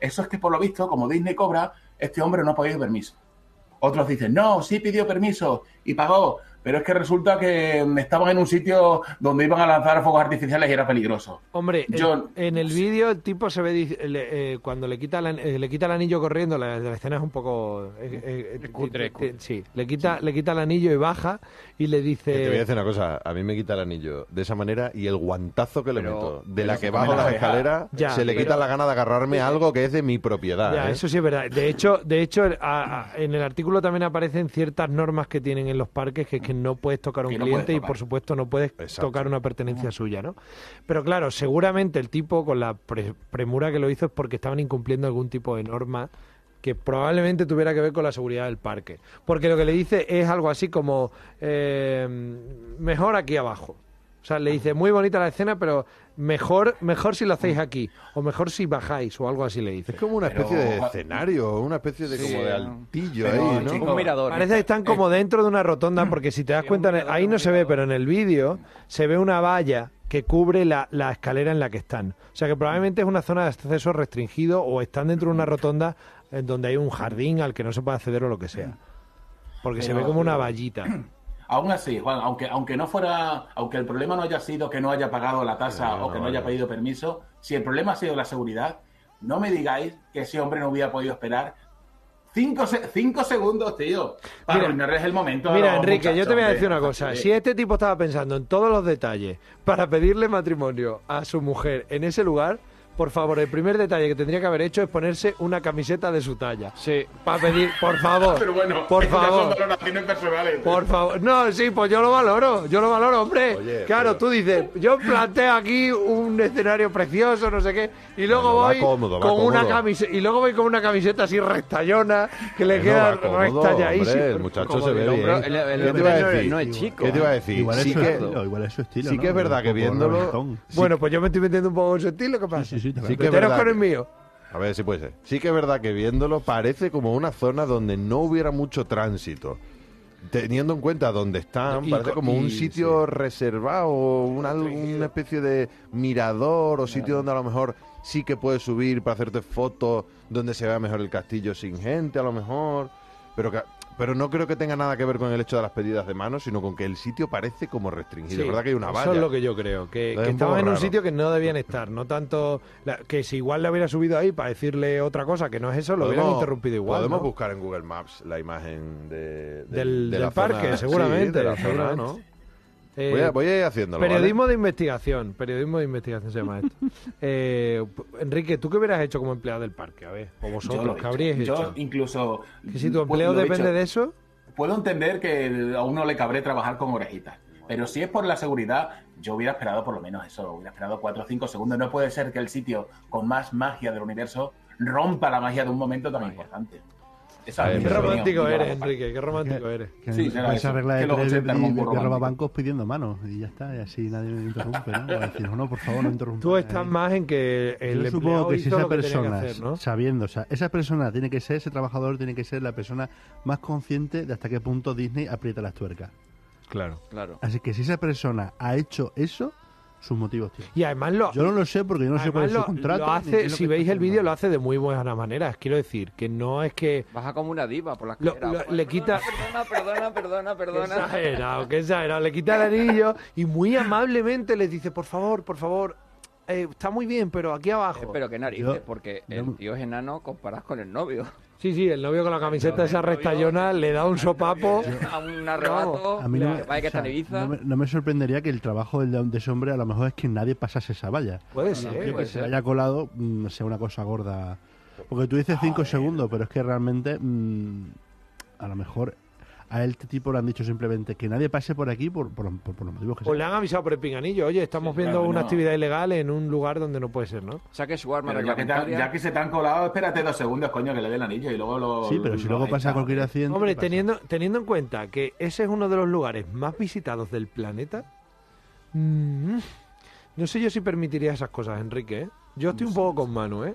eso es que por lo visto, como Disney cobra, este hombre no ha pedido permiso. Otros dicen, no, sí pidió permiso y pagó, pero es que resulta que estaban en un sitio donde iban a lanzar fuegos artificiales y era peligroso. Hombre, Yo, en, en el vídeo el tipo se ve dice, le, eh, cuando le quita, la, eh, le quita el anillo corriendo, la, la escena es un poco... Eh, eh, Cutre, eh, cutre. sí, le quita, le quita el anillo y baja y le dice... Que te voy a decir una cosa, a mí me quita el anillo de esa manera y el guantazo que le Pero- meto, de pero la eso que también bajo la las deja. escaleras, Ya, se le pero- quita la gana de agarrarme a algo que es de mi propiedad. Ya, ¿eh? eso sí es verdad. De hecho, de hecho a- a- en el artículo también aparecen ciertas normas que tienen en los parques, que es que no puedes tocar a un Que no cliente puedes y, tocar. por supuesto, no puedes Exacto. tocar una pertenencia suya, ¿no? Pero claro, seguramente el tipo, con la pre- premura que lo hizo, es porque estaban incumpliendo algún tipo de norma que probablemente tuviera que ver con la seguridad del parque. Porque lo que le dice es algo así como, eh, mejor aquí abajo. O sea, le dice, muy bonita la escena, pero mejor mejor si lo hacéis aquí, o mejor si bajáis, o algo así le dice. Es como una Pero- especie de escenario, una especie de Sí, como de eh, altillo pero, ahí, ¿no? chico, Un mirador. Parece que están como dentro de una rotonda, porque si te das cuenta, en el- ahí no se ve, pero en el vídeo se ve una valla que cubre la, la escalera en la que están. O sea que probablemente es una zona de acceso restringido o están dentro de una rotonda en donde hay un jardín al que no se puede acceder o lo que sea. Porque se Pero- ve como una vallita. Aún así, Juan, aunque, aunque no fuera, aunque el problema no haya sido que no haya pagado la tasa Pero o que no, no haya no. pedido permiso, si el problema ha sido la seguridad, no me digáis que ese hombre no hubiera podido esperar cinco, se- cinco segundos, tío, para Mira, arruinarles el momento. a Mira, los Enrique, yo te voy a muchachos decir una de- cosa. de- Si este tipo estaba pensando en todos los detalles para pedirle matrimonio a su mujer en ese lugar, por favor, el primer detalle que tendría que haber hecho es ponerse una camiseta de su talla. Sí. Para pedir, por favor, Pero bueno, por esas son favor. valoraciones personales. Por favor. No, sí, pues yo lo valoro. Yo lo valoro, hombre. Oye, claro, pero- tú dices, yo planteo aquí un escenario precioso, no sé qué, y luego Bueno, va voy cómodo, va con una cómodo. camiseta y luego voy con una camiseta así restallona que le Bueno, queda va cómodo, restalladísima. hombre, el muchacho Como se ve el hombro- bien. el- el ¿Qué te hombre iba a no es- decir? no es chico. ¿Qué te iba a decir? Igual es Sí su que, estilo, igual es su estilo. sí ¿no? que es verdad Un que poco viéndolo- reventón. Bueno, pues yo me estoy metiendo un poco en su estilo, ¿qué pasa? Sí, sí, sí, Sí que es Meteros verdad con el que- mío. A ver si puede ser. Sí que es verdad que viéndolo parece como una zona donde no hubiera mucho tránsito. Teniendo en cuenta dónde están, Y parece co- como un y- sitio reservado, un al- una especie de mirador o sitio donde a lo mejor sí que puedes subir para hacerte fotos, donde se vea mejor el castillo sin gente, a lo mejor. Pero que, pero no creo que tenga nada que ver con el hecho de las pedidas de mano, sino con que el sitio parece como restringido. Sí, es verdad que hay una valla. Eso es lo que yo creo, que, Es que un estaban poco en un raro. sitio que no debían estar, no tanto la- que si igual le hubiera subido ahí para decirle otra cosa que no es eso, lo hubieran Podemos- interrumpido igual. Podemos ¿no? buscar en Google Maps la imagen de, de- Del- de del la parque, zona- seguramente, sí, de la zona, seguramente. ¿no? Eh, Voy a, voy a ir haciéndolo. ¿vale? periodismo de investigación, periodismo de investigación se llama esto. Eh, p- Enrique, ¿tú qué hubieras hecho como empleado del parque? A ver, o Yo lo vosotros, he ¿qué hecho. habríais Yo hecho? incluso... Que si tu empleo lo he depende hecho. de eso, Puedo entender que a uno le cabré trabajar con orejitas, pero si es por la seguridad, yo hubiera esperado por lo menos eso, hubiera esperado cuatro o cinco segundos. No puede ser que el sitio con más magia del universo rompa la magia de un momento tan importante. Esa A es ver, mi qué pero- opinión. romántico Digo, eres, aparte. Enrique, qué romántico eres. Que Sí, con era esa eso, regla de que los tres de, ochenta de, eran muy de roba románticos. bancos pidiendo manos y ya está, y así nadie me interrumpe, ¿no? O decir, no, no, por favor, no interrumpa. Tú estás más en que el Yo supongo empleado que si hizo esa lo que tenía que persona, hacer, ¿no? sabiendo, o sea, esa persona tiene que ser, ese trabajador tiene que ser la persona más consciente de hasta qué punto Disney aprieta las tuercas. Claro. Claro. Así que si esa persona ha hecho eso, sus motivos tiene. Y además lo, Yo no lo sé porque yo no sé cuál además es su lo- contrato. lo ni qué hace, es lo si que veis está el vídeo, firmado. lo hace de muy buenas maneras. Quiero decir, que no es que... Baja como una diva por la Lo- escalera. lo- le quita- Perdona, perdona, perdona, Qué perdona. exagerado, qué exagerado. Le quita el anillo y muy amablemente les dice, por favor, por favor, eh, está muy bien, pero aquí Eh, abajo. pero qué narices, Yo- porque yo- el tío es enano comparado con el novio. Sí, sí, el novio con la camiseta esa restallona le da un sopapo. A un arrebato, A mí no, que parece que o sea, está en Ibiza. no me, no me sorprendería que el trabajo del de ese hombre a lo mejor es que nadie pasase esa valla. Puede Que ser. puede se ser. haya colado mm, sea una cosa gorda. Porque tú dices cinco segundos, pero es que realmente mm, a lo mejor a este tipo le han dicho simplemente que nadie pase por aquí por, por, por- por los motivos que O le sean. han avisado por el pinganillo, oye, estamos Sí, viendo claro, una no. actividad ilegal en un lugar donde no puede ser, ¿no? Saque su arma Pero ya que, te, reglamentaria. ya que se te han colado, espérate dos segundos, coño, que le dé el anillo y luego lo... Sí, pero si lo luego pasa echas. cualquier accidente. Hombre, ¿qué pasa? teniendo, teniendo en cuenta que ese es uno de los lugares más visitados del planeta, mm, no sé yo si permitiría esas cosas, Enrique, ¿eh? Yo estoy un poco con Manu, ¿eh?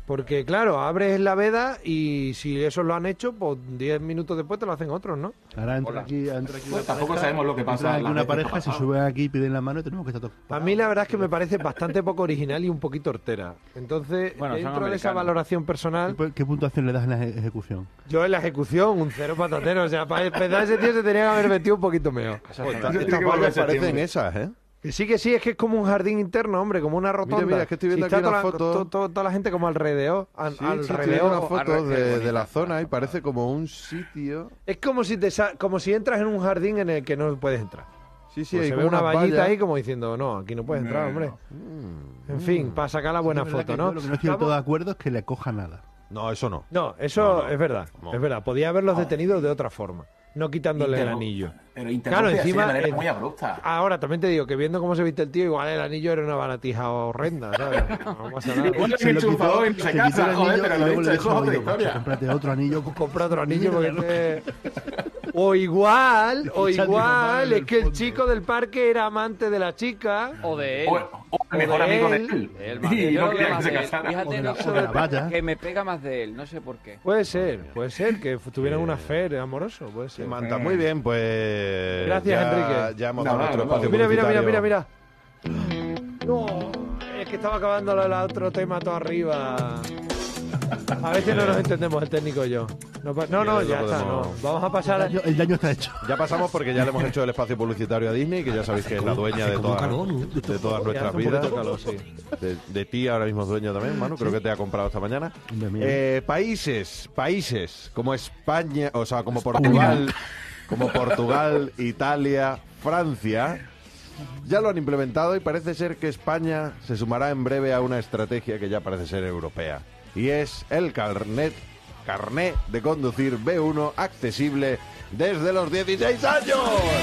Porque, claro, abres la veda y si eso lo han hecho, pues diez minutos después te lo hacen otros, ¿no? Ahora entra aquí, entra aquí Pues una tampoco pareja, sabemos lo que pasa entra las aquí una veces que pareja, ha se pasado. suben aquí, piden la mano y tenemos que estar todos. A mí la verdad es que me parece bastante poco original y un poquito hortera. Entonces, Bueno, son dentro de esa americanos. valoración personal, ¿Qué, qué puntuación le das en la eje- ejecución? yo en la ejecución, un cero patatero. O sea, para empezar ese tío se tenía que haber metido un poquito mejor. Esta- Yo estas tengo que volver vallas a parecen septiembre. esas, ¿eh? Que sí, que sí, es que es como un jardín interno, hombre, como una rotonda. mira, es que estoy viendo está aquí una toda, la- foto. to- to- toda la gente como alrededor. Al, Sí, sí, estoy viendo alrededor. unas fotos Alrededor, de, qué de bonita. la zona y parece como un sitio... Es como si, te sa- como si entras en un jardín en el que no puedes entrar. Sí, sí, Pues hay se ve como una unas vallita vallas. ahí como diciendo, no, aquí no puedes entrar, hombre. En fin, para sacar la buena Es verdad foto, que ¿no? yo Lo que no estoy del todo Estamos- de acuerdo es que le coja nada. No, eso no. No, eso No, no. es verdad, No. es verdad. Podía haberlos detenido de otra forma, no quitándole el Interrum- anillo. Pero interrumpe Claro, así encima- de manera en- muy abrupta. Ahora, también te digo que viendo cómo se viste el tío, igual el anillo era una baratija horrenda, ¿sabes? No pasa nada. Igual Se el lo quitó, enchufador y se se quitó casa, el joder, anillo pero y lo luego dicho, le eso es dijo, otra "Oye, macho, historia. cómprate otro anillo". Compra otro anillo porque este- O igual, o Echando una mano igual, en es el que el fondo. chico del parque era amante de la chica. O de él. O, o el mejor de amigo de él. él. Él más- Y yo no lo veo quería que más se de él. casara. Fíjate, O de la- no sé, o de la valla. que me pega más de él, no sé por qué. Puede ser, puede ser que f- tuvieran un affair amoroso, puede ser. Manta, muy bien, pues... Gracias, ya, Enrique. Ya hemos Nada, dado nuestro nada. espacio Mira, mira, mira, mira, publicitario. mira. No, es que estaba acabando el otro tema todo arriba. A veces no nos entendemos el técnico y yo. No, pa- no, no, Sí, ya lo está, no. podemos- Vamos a pasar a... El daño- El daño está hecho. Ya pasamos porque ya le hemos hecho el espacio publicitario a Disney, que ya sabéis que es la dueña de todas, de todas Ya nuestras hace un poquito vidas. calor, sí. De, de ti ahora mismo es dueño también, Manu. Creo que te ha comprado esta mañana. Hombre mío. Eh, países, países como España, o sea, como Portugal, como Portugal, Italia, Francia, ya lo han implementado y parece ser que España se sumará en breve a una estrategia que ya parece ser europea. Y es el carnet, carnet de conducir B uno accesible desde los dieciséis años.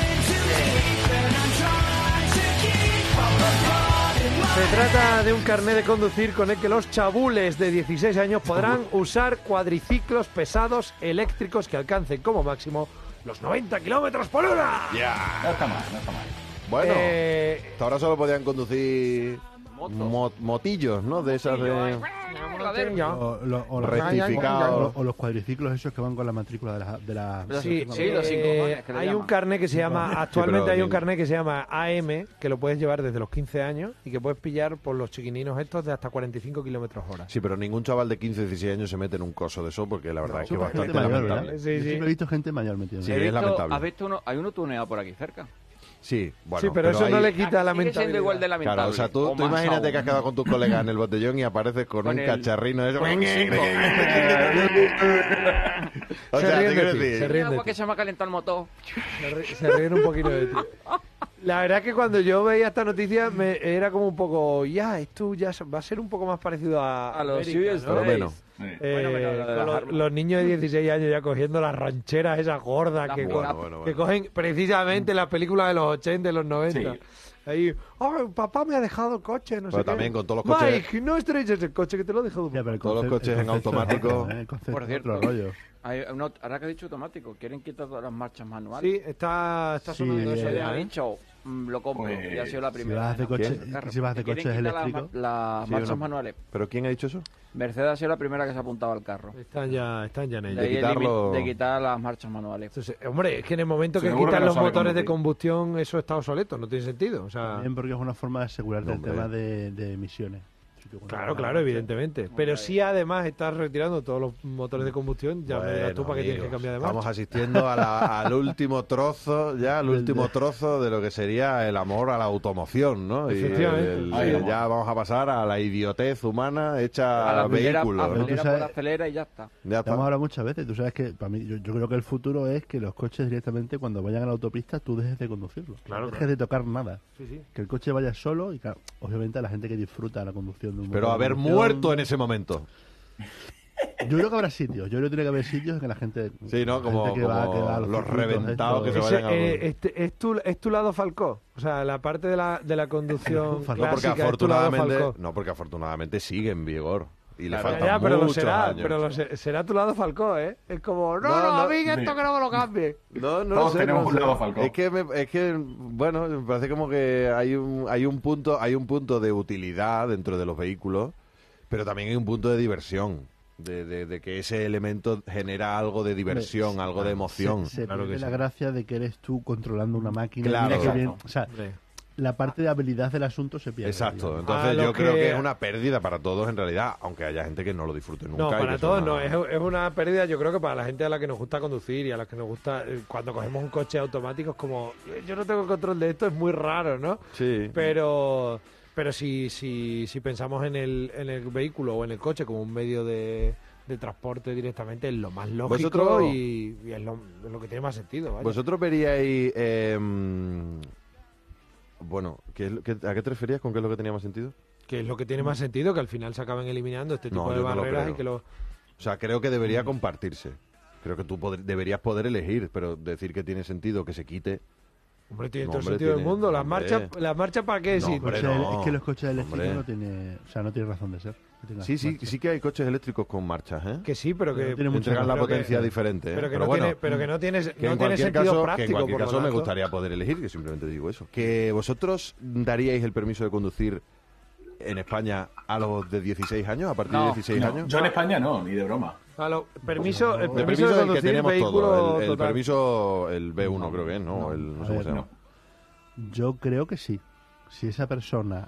Se trata de un carnet de conducir con el que los chabules de dieciséis años podrán usar cuadriciclos pesados eléctricos que alcancen como máximo los noventa kilómetros por hora. Ya. No está mal, no está mal. Bueno, Eh, hasta ahora solo podían conducir mo- motillos, ¿no? De esas de... ya. O, lo- o los- Rectificado. o- o los cuadriciclos esos que van con la matrícula de la... De la Sí, Sí, los cinco eh, cojones que le hay un llaman. carnet que se llama, actualmente pero hay un ni- carnet que se llama A M, que lo puedes llevar desde los quince años y que puedes pillar por los chiquininos estos de hasta cuarenta y cinco kilómetros hora. Sí, pero ningún chaval de quince, dieciséis años se mete en un coso de eso porque la verdad es que es bastante gente mayor, lamentable. ¿verdad? Sí, Yo sí. siempre he visto gente mayor metiendo. Sí, He es visto- lamentable. ¿Has visto uno? Hay uno tuneado por aquí cerca. Sí, bueno, sí, pero, eso no ahí- le quita la Sigue siendo igual de lamentable. Claro, o sea, tú, o tú más imagínate aún. que has quedado con tus colegas en el botellón y apareces con, Con un el- cacharrino de eso. con el cinco. O Se sea, ríen te de quiero ti, decir, se ríen de Agua ti. que se me ha calentado el motor. Se, ri- se ríen un poquito de ti. La verdad es que cuando yo veía esta noticia me era como un poco, ya, esto ya va a ser un poco más parecido a, A los América, Serious ¿no? por lo Days. menos. Sí. Eh, Bueno, pero lo de con las los, armas. los niños de dieciséis años ya cogiendo las rancheras esas gordas Las que, buenas. co- Bueno, bueno, que bueno. cogen precisamente las películas de los ochenta y los noventa. Sí. Ahí, "Ay, papá me ha dejado el coche, no Pero sé también qué". con todos los coches- Mike, no estrelles el coche que te lo he dejado. Ya, pero el Todos los concepto- coches el en concepto es automático. otro, ¿eh? El concepto Por es cierto, otro rollo. hay uno, ahora que he dicho automático, quieren quitar todas las marchas manuales. Sí, está, está Sí, sonando eso eh, ya, Ha ¿eh? dicho, mm, lo compro, Pues, y ha sido la Si primera. vas a hacer coche- Carro, si vas a hacer quieren coches quitar las eléctricos, ma- Las, Sí, marchas uno- manuales. ¿Pero quién ha dicho eso? Mercedes ha sido la primera que se ha apuntado al carro. Están ya, están ya en ello. De, ahí el quitarlo- límite- de quitar las marchas manuales. Entonces, hombre, es que en el momento que Seguro que quitan no los sabe motores de conducir. combustión, eso está obsoleto, no tiene sentido. O sea, También porque es una forma de asegurarte No, el hombre. tema de, de emisiones. Si tú cuando claro, vas a claro, coche- evidentemente. Pero si además estás retirando todos los motores de combustión, ya me dirás tú Bueno, para qué tienes que amigos, cambiar de Estamos marcha. asistiendo a la- al último trozo, ya al Del- último de- trozo de lo que sería el amor a la automoción, ¿no? Y Efectivamente. el- Ay, el- amor. ya vamos a pasar a la idiotez humana hecha A la acelera, vehículo. a ¿no? la Pero tú acelera, sabes- por la acelera y ya está. Ya está. Hemos hablado muchas veces, tú sabes que para mí, yo, yo creo que el futuro es que los coches directamente cuando vayan a la autopista tú dejes de conducirlos, Claro, dejes claro. de tocar nada, Sí, sí. que el coche vaya solo y claro, obviamente a la gente que disfruta la conducción de un Pero motor de haber combustión- muerto en ese momento. Yo creo que habrá sitios, yo creo que tiene que haber sitios en que la gente, Sí, ¿no? la Como, gente que va- como que va a los circuitos reventados que estos- se Ese, vayan a... eh, este, es, tu, es tu lado Falcó. O sea, la parte de la, de la conducción No, No, porque clásica es tu lado afortunadamente, Falcó. no, porque afortunadamente sigue en vigor. Y le Claro. faltan Ya, pero lo muchos será, años. pero lo se- será tu lado Falcó, ¿eh? Es como, no, No, no, no, a mí esto sí. que no me lo cambie. No, no Todos sé, tenemos no un sé. lado Falcón. Es que, me- es que, bueno, me parece como que hay un, hay un punto, hay un punto de utilidad dentro de los vehículos, pero también hay un punto de diversión. De, de, de que ese elemento genera algo de diversión, Hombre, algo de emoción. Se, se Claro pierde que la sí. gracia de que eres tú controlando una máquina. Claro. Mira qué Exacto. bien. O sea, Hombre. la parte de habilidad del asunto se pierde. Exacto, digamos. entonces A yo lo creo que- que es una pérdida para todos en realidad, aunque haya gente que no lo disfrute nunca. No, y para que todos sea no, una- es, es una pérdida yo creo que para la gente a la que nos gusta conducir y a la que nos gusta, eh, cuando cogemos un coche automático es como, "Eh, yo no tengo control de esto", es muy raro, ¿no? Sí. Pero pero si, si, si pensamos en el, en el vehículo o en el coche como un medio de, de transporte directamente, es lo más lógico Vosotros- y, y es, lo, es lo que tiene más sentido. vaya. Vosotros veríais... eh, bueno, ¿qué es lo- qué- ¿a qué te referías con qué es lo que tenía más sentido? Que es lo que tiene más sentido, que al final se acaben eliminando este tipo No, de yo no lo barreras creo. y que lo... O sea, creo que debería compartirse. Creo que tú poder- deberías poder elegir, pero decir que tiene sentido que se quite... Hombre, tiene No, todo el hombre, sentido del tiene- mundo. Las hombre. marchas, ¿las marchas para qué? No, Sí, hombre, Coche- no, es que los coches eléctricos hombre. no tiene, o sea, no tiene razón de ser. que tengan Sí, sí, marcha. sí que hay coches eléctricos con marchas, ¿eh? que sí, pero Pero que... no tiene mucha Entregan la pero que- potencia diferente, ¿eh? Pero que, Pero no, bueno, tiene, pero que no tiene, que no en tiene cualquier sentido caso, práctico. que en cualquier por lo caso me tanto. gustaría poder elegir, que simplemente digo eso. Que vosotros daríais el permiso de conducir en España a los de dieciséis años, a partir de No, dieciséis No, años. yo en España no, ni de broma. A lo- permiso, el El permiso, permiso de del que conducir tenemos vehículo todo, el, el total. permiso, el B uno creo que es, ¿no? no, el, no a sé cómo ver, se llama. No. Yo creo que sí. Si esa persona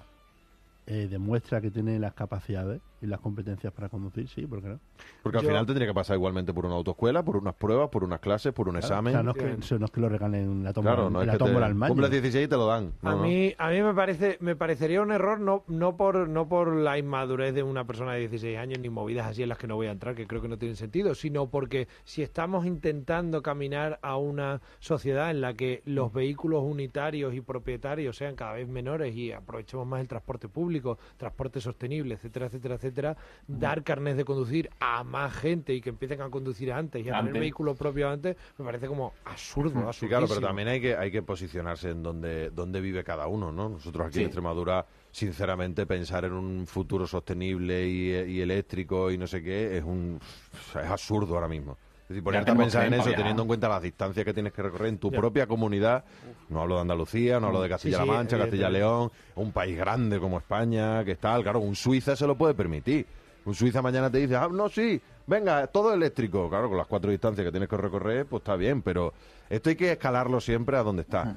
eh, demuestra que tiene las capacidades y las competencias para conducir, sí, ¿por qué no? Porque al Yo- final tendría que pasar igualmente por una autoescuela, por unas pruebas, por unas clases, por un examen. O sea, no es, que, Bien. no es que lo regalen en la tómbola, Claro, no en es la que tómbola al te maño. cumples dieciséis y te lo dan. No, A no. mí, a mí me parece, me parecería un error no, no por, no por la inmadurez de una persona de dieciséis años ni movidas así en las que no voy a entrar, que creo que no tienen sentido, sino porque si estamos intentando caminar a una sociedad en la que los vehículos unitarios y propietarios sean cada vez menores y aprovechemos más el transporte público, transporte sostenible, etcétera, etcétera, etcétera, dar carnes de conducir a más gente y que empiecen a conducir antes y a Antes. tener vehículo propio antes, me parece como absurdo, Sí, claro, pero absurdísimo. también hay que, hay que posicionarse en donde, donde vive cada uno, ¿no? Nosotros aquí Sí. en Extremadura, sinceramente, pensar en un futuro sostenible y, y eléctrico y no sé qué es un o sea, es absurdo ahora mismo. Es decir, ponerte a tenemos pensar que en ir eso, para allá. teniendo en cuenta las distancias que tienes que recorrer en tu Ya. propia comunidad. No hablo de Andalucía, no hablo de Castilla-La Sí, sí, Mancha, Castilla-León, un país grande como España, que tal. Claro, un Suiza se lo puede permitir. Un Suiza mañana te dice, ah, no, sí, venga, todo eléctrico. Claro, con las cuatro distancias que tienes que recorrer, pues está bien, pero esto hay que escalarlo siempre a donde está.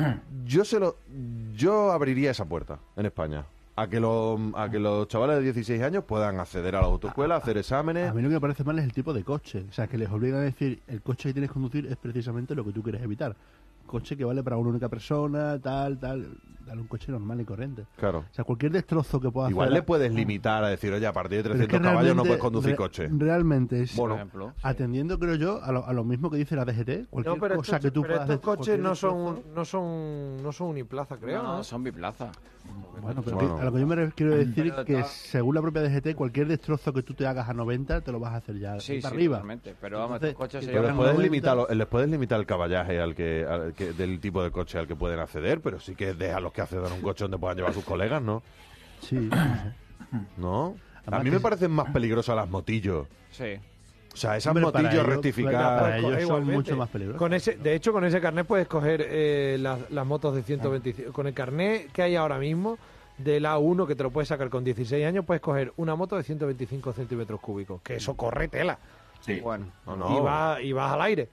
Yo se lo, yo abriría esa puerta en España. A que, los, a que los chavales de dieciséis años puedan acceder a la autoescuela, hacer exámenes. A mí lo que me parece mal es el tipo de coche. O sea, que les obligan a decir, el coche que tienes que conducir es precisamente lo que tú quieres evitar. Coche que vale para una única persona, tal, tal. Dale un coche normal y corriente. Claro. O sea, cualquier destrozo que pueda Igual hacer... le puedes limitar a decir, oye, a partir de Pero es que trescientos caballos no realmente- puedes conducir re- coche. Realmente es... Por Bueno, ejemplo. Atendiendo, creo yo, a lo, a lo mismo que dice la D G T, cualquier No, pero cosa estos, que tú pero puedas... estos de- coches cualquier no destrozo- son, no son, no son uniplaza, creo, No, ¿no? son biplaza. Bueno, pero Bueno. que- a lo que yo me re- quiero decir Pero que ta- según la propia D G T, cualquier destrozo que tú te hagas a noventa te lo vas a hacer ya Sí, de para sí, arriba. totalmente. Pero vamos, Entonces, estos coches que se te pero hagan les puedes, noventa, limitar, les puedes limitar el caballaje al que, al que- del tipo de coche al que pueden acceder, pero sí que deja a los que accedan a un coche donde puedan llevar a sus colegas, ¿no? Sí, sí, sí. ¿No? A Además mí que- me parecen más peligrosas las motillos. Sí. O sea, esas Hombre, para motillos ellos- rectificadas. para ellos son Igualmente. mucho más peligrosos. Con ese, de hecho, con ese carnet puedes coger eh, las, las motos de ciento veinticinco. Con el carnet que hay ahora mismo, del A uno, que te lo puedes sacar con dieciséis años, puedes coger una moto de ciento veinticinco centímetros cúbicos. Que eso corre tela. Sí. Bueno. No, no. Y, va, y vas al aire.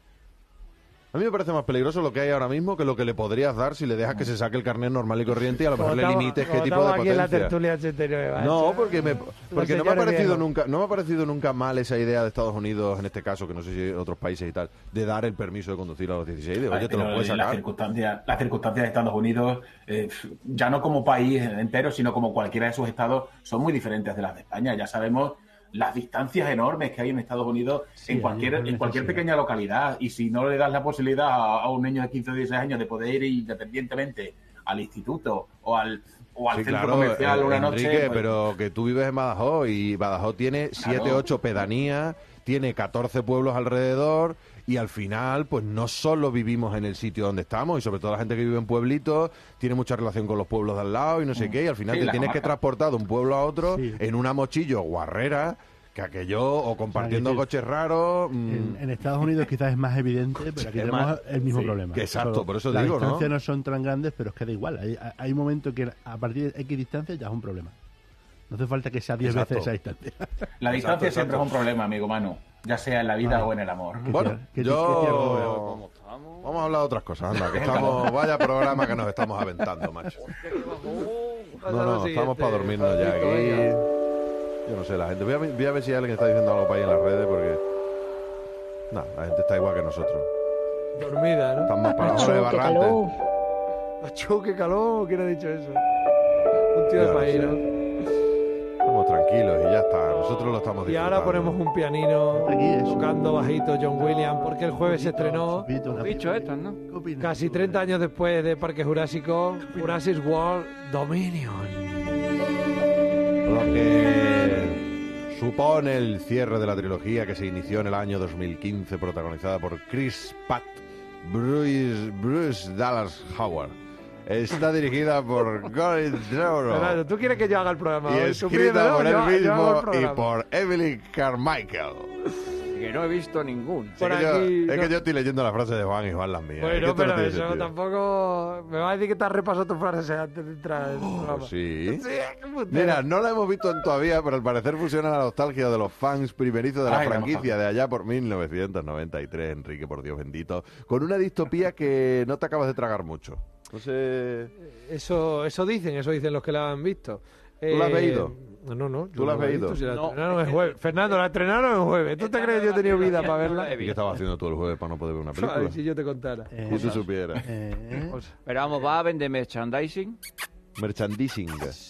A mí me parece más peligroso lo que hay ahora mismo que lo que le podrías dar si le dejas que se saque el carnet normal y corriente y a lo mejor Como le estamos- limites qué como tipo de estamos aquí en la potencia. tertulia ochenta y nueve, macho. No, porque me porque no me ha señores parecido viejos. nunca, no me ha parecido nunca mal esa idea de Estados Unidos, en este caso, que no sé si en otros países y tal, de dar el permiso de conducir a los dieciséis, de oye, te lo Pero puedes las sacar. circunstancias, las circunstancias de Estados Unidos, eh, ya no como país entero, sino como cualquiera de sus estados, son muy diferentes de las de España. Ya sabemos las distancias enormes que hay en Estados Unidos Sí, en hay cualquier una en cualquier necesidad. pequeña localidad. Y si no le das la posibilidad a, a un niño de quince o dieciséis años de poder ir independientemente al instituto o al, o al Sí, centro claro, comercial eh, una Enrique, noche... pues, pero que tú vives en Badajoz y Badajoz tiene siete, ocho pedanías, tiene catorce pueblos alrededor y al final pues no solo vivimos en el sitio donde estamos y sobre todo la gente que vive en pueblitos tiene mucha relación con los pueblos de al lado y no sé qué y al final Sí, te la tienes que comarca. transportar de un pueblo a otro Sí. en una mochillo guarrera que aquello o compartiendo decir, coches raros. mm, En, en Estados Unidos quizás es más evidente, pero aquí Es tenemos más- el mismo sí, problema. que exacto, Pero por eso las digo, ¿no? distancias no son tan grandes, pero es que da igual. Hay, hay un momento que a partir de X distancia ya es un problema. No hace falta que sea diez Exacto. veces esa distancia. La distancia Exacto, siempre exacto. es un problema, amigo Manu. Ya sea en la vida Vale. o en el amor. ¿Qué Bueno, tier- qué- yo- qué tier no veo? ¿Cómo estamos? Vamos a hablar de otras cosas, anda, que estamos... Vaya programa que nos estamos aventando, macho. No, no, estamos para dormirnos ya aquí. Yo no sé, la gente... Voy a, voy a ver si alguien está diciendo algo para ahí en las redes, porque... Nada, la gente está igual que nosotros. Dormida, ¿no? Están más para abajo Macho, de qué Barrante. calor. Macho, qué calor, ¿quién ha dicho eso? Un tío Ya de lo país, sé. ¿no? Estamos tranquilos y ya está. Nosotros lo estamos Y disfrutando. ahora ponemos un pianino Aquí es. tocando bajito John Williams, porque el jueves se estrenó, Sopito, una Bichos pizza. estos, ¿no? ¿Qué opinas? casi treinta años después de Parque Jurásico, Jurassic World Dominion. Lo que supone el cierre de la trilogía que se inició en el año dos mil quince, protagonizada por Chris Pratt, Bruce, Bruce Dallas Howard. Está dirigida por Colin Fernando, Trevorrow ¿tú quieres que yo haga el programa? y hoy? Tú escrita pídemelo, por él yo- yo hago el mismo y programa. por Emily Carmichael. Que no he visto ninguno. Por es que, yo, aquí, es no. que yo estoy leyendo las frases de Juan y Juan las mías. Es que Bueno, esto no pero tiene eso sentido. tampoco... Me vas a decir que te has repasado tus frases antes de entrar en el programa. Pues sí. Sí, qué puntero. Mira, no la hemos visto todavía, pero al parecer fusiona la nostalgia de los fans primerizos de la Ay, la franquicia nostalgia. de allá por mil novecientos noventa y tres, Enrique, por Dios bendito, con una distopía que no te acabas de tragar mucho. No sé... Eso, eso dicen, eso dicen los que la han visto. ¿Tú la has veído? No, no, no. ¿Tú yo la no has he veído? visto, si la No. estrenaron el jueves. Fernando, la estrenaron el jueves. ¿Tú te Esta crees que yo he no la tenido vi, vida no para la verla? he ¿Y qué visto. estaba haciendo todo el jueves para no poder ver una película? Ay, si yo te contara. Eh, Si tú supieras. eh, Pero vamos, va a vender merchandising. Merchandising.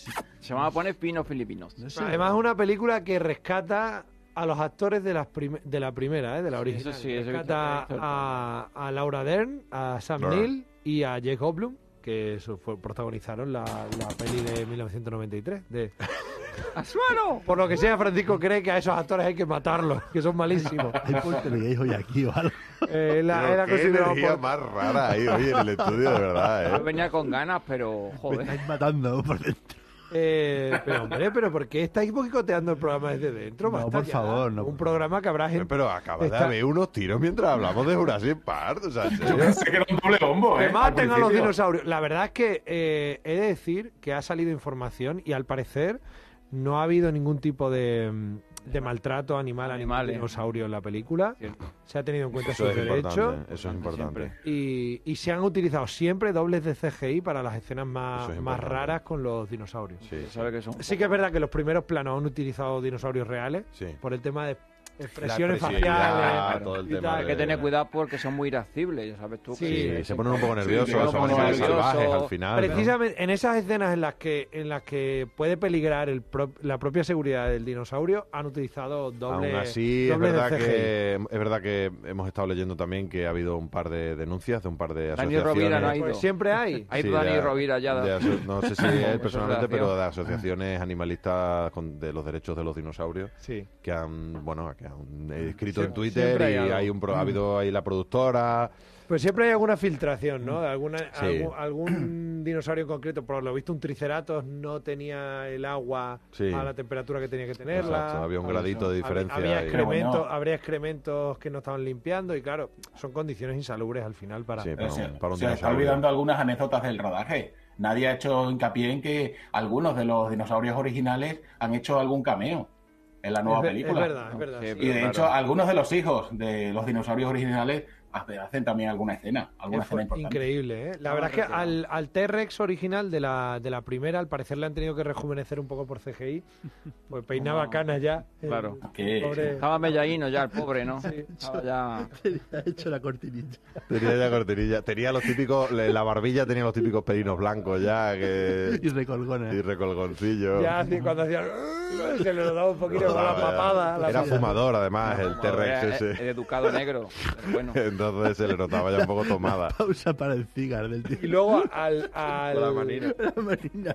Se van a poner pinos filipinos. no sé. Además, es una película que rescata a los actores de, las prim- de la primera, ¿eh? de la original. eso sí, eso he rescata visto. a, a Laura Dern, a Sam Laura. Neill y a Jake Goldblum, que eso fue, protagonizaron la, la peli de mil novecientos noventa y tres. De, ¡A suelo! por lo que sea, Francisco cree que a esos actores hay que matarlos, que son malísimos. Hay poltergeist hoy aquí o algo. Eh, la, Pero era qué considerado energía por- más rara ahí hoy en el estudio, de verdad, Yo ¿eh? venía con ganas, pero Me joder. estáis matando por dentro. Eh, pero hombre, pero ¿por qué estáis boicoteando el programa desde dentro? No, Basta por ya. favor, no, Un por programa que habrá gente... Pero acabas de Está- haber unos tiros mientras hablamos de Jurassic Park, o sea, en Yo serio. pensé que era un doble bombo, Que ¿eh? maten Al a los principio. dinosaurios. La verdad es que eh, he de decir que ha salido información y al parecer no ha habido ningún tipo de, de maltrato animal a ningún Animales. dinosaurio en la película. Cierto. Se ha tenido en cuenta Eso sus es derechos importante, eso es Siempre. importante. y, y se han utilizado siempre dobles de C G I para las escenas más, Eso es más importante. raras con los dinosaurios. Sí, Se sabe que son. Sí que es verdad que los primeros planos han utilizado dinosaurios reales sí. por el tema de expresiones La expresividad, faciales. todo el y tema tal. Hay que tener cuidado porque son muy irascibles, ya sabes tú. Sí, que- Sí, se ponen un poco nerviosos, Sí, son se ponen animales nerviosos. salvajes al final. ¿no? Precisamente en esas escenas en las que en las que puede peligrar el pro- la propia seguridad del dinosaurio han utilizado doble Aún así, es doble de verdad, C G I. que, es verdad que hemos estado leyendo también que ha habido un par de denuncias de un par de Dani asociaciones. Rovira no ha ido. Pues siempre hay. Hay Sí, Dani de- Rovira ya. de aso- no sé si él personalmente, Asociación. pero de asociaciones animalistas con- de los derechos de los dinosaurios Sí. que han, bueno, que han eh, escrito Sie- en Twitter siempre hay y algo. hay un pro- ha habido ahí la productora. Pues siempre hay alguna filtración, ¿no? De alguna, Sí. algún, algún dinosaurio en concreto, por lo visto un triceratops no tenía el agua Sí. a la temperatura que tenía que tenerla. Exacto, había un gradito de Hab- diferencia. Había y- excrementos, bueno. habría excrementos que no estaban limpiando y claro, son condiciones insalubres al final para... Sí, Pero para se, un- para un se está dinosaurio. olvidando algunas anécdotas del rodaje. Nadie ha hecho hincapié en que algunos de los dinosaurios originales han hecho algún cameo en la nueva es, ver- película. es verdad, es verdad. Sí, sí. Y de Claro. hecho, algunos de los hijos de los dinosaurios originales hace- hacen también alguna escena, alguna Fue escena importante. increíble, ¿eh? La No, verdad es que no, no. al, al T-Rex original de la, de la primera, al parecer le han tenido que rejuvenecer un poco por C G I, pues peinaba No. canas ya. el Claro. Que- pobre- Estaba mellaíno ya, el pobre, ¿no? Sí. Estaba ya. Ha hecho la cortinilla. Tenía ya cortinilla. Tenía los típicos, le- la barbilla tenía los típicos pelinos blancos ya, que... Y recolgona. y recolgoncillo. Ya así, cuando hacía... se le notaba un poquito con la papada. la Era pilla. fumador, además, el Era T-Rex el ese. educado negro. Pero bueno. Entonces se le notaba ya un poco tomada. Pausa para el cigar del tío. Y luego al... al Con la manina. La marina.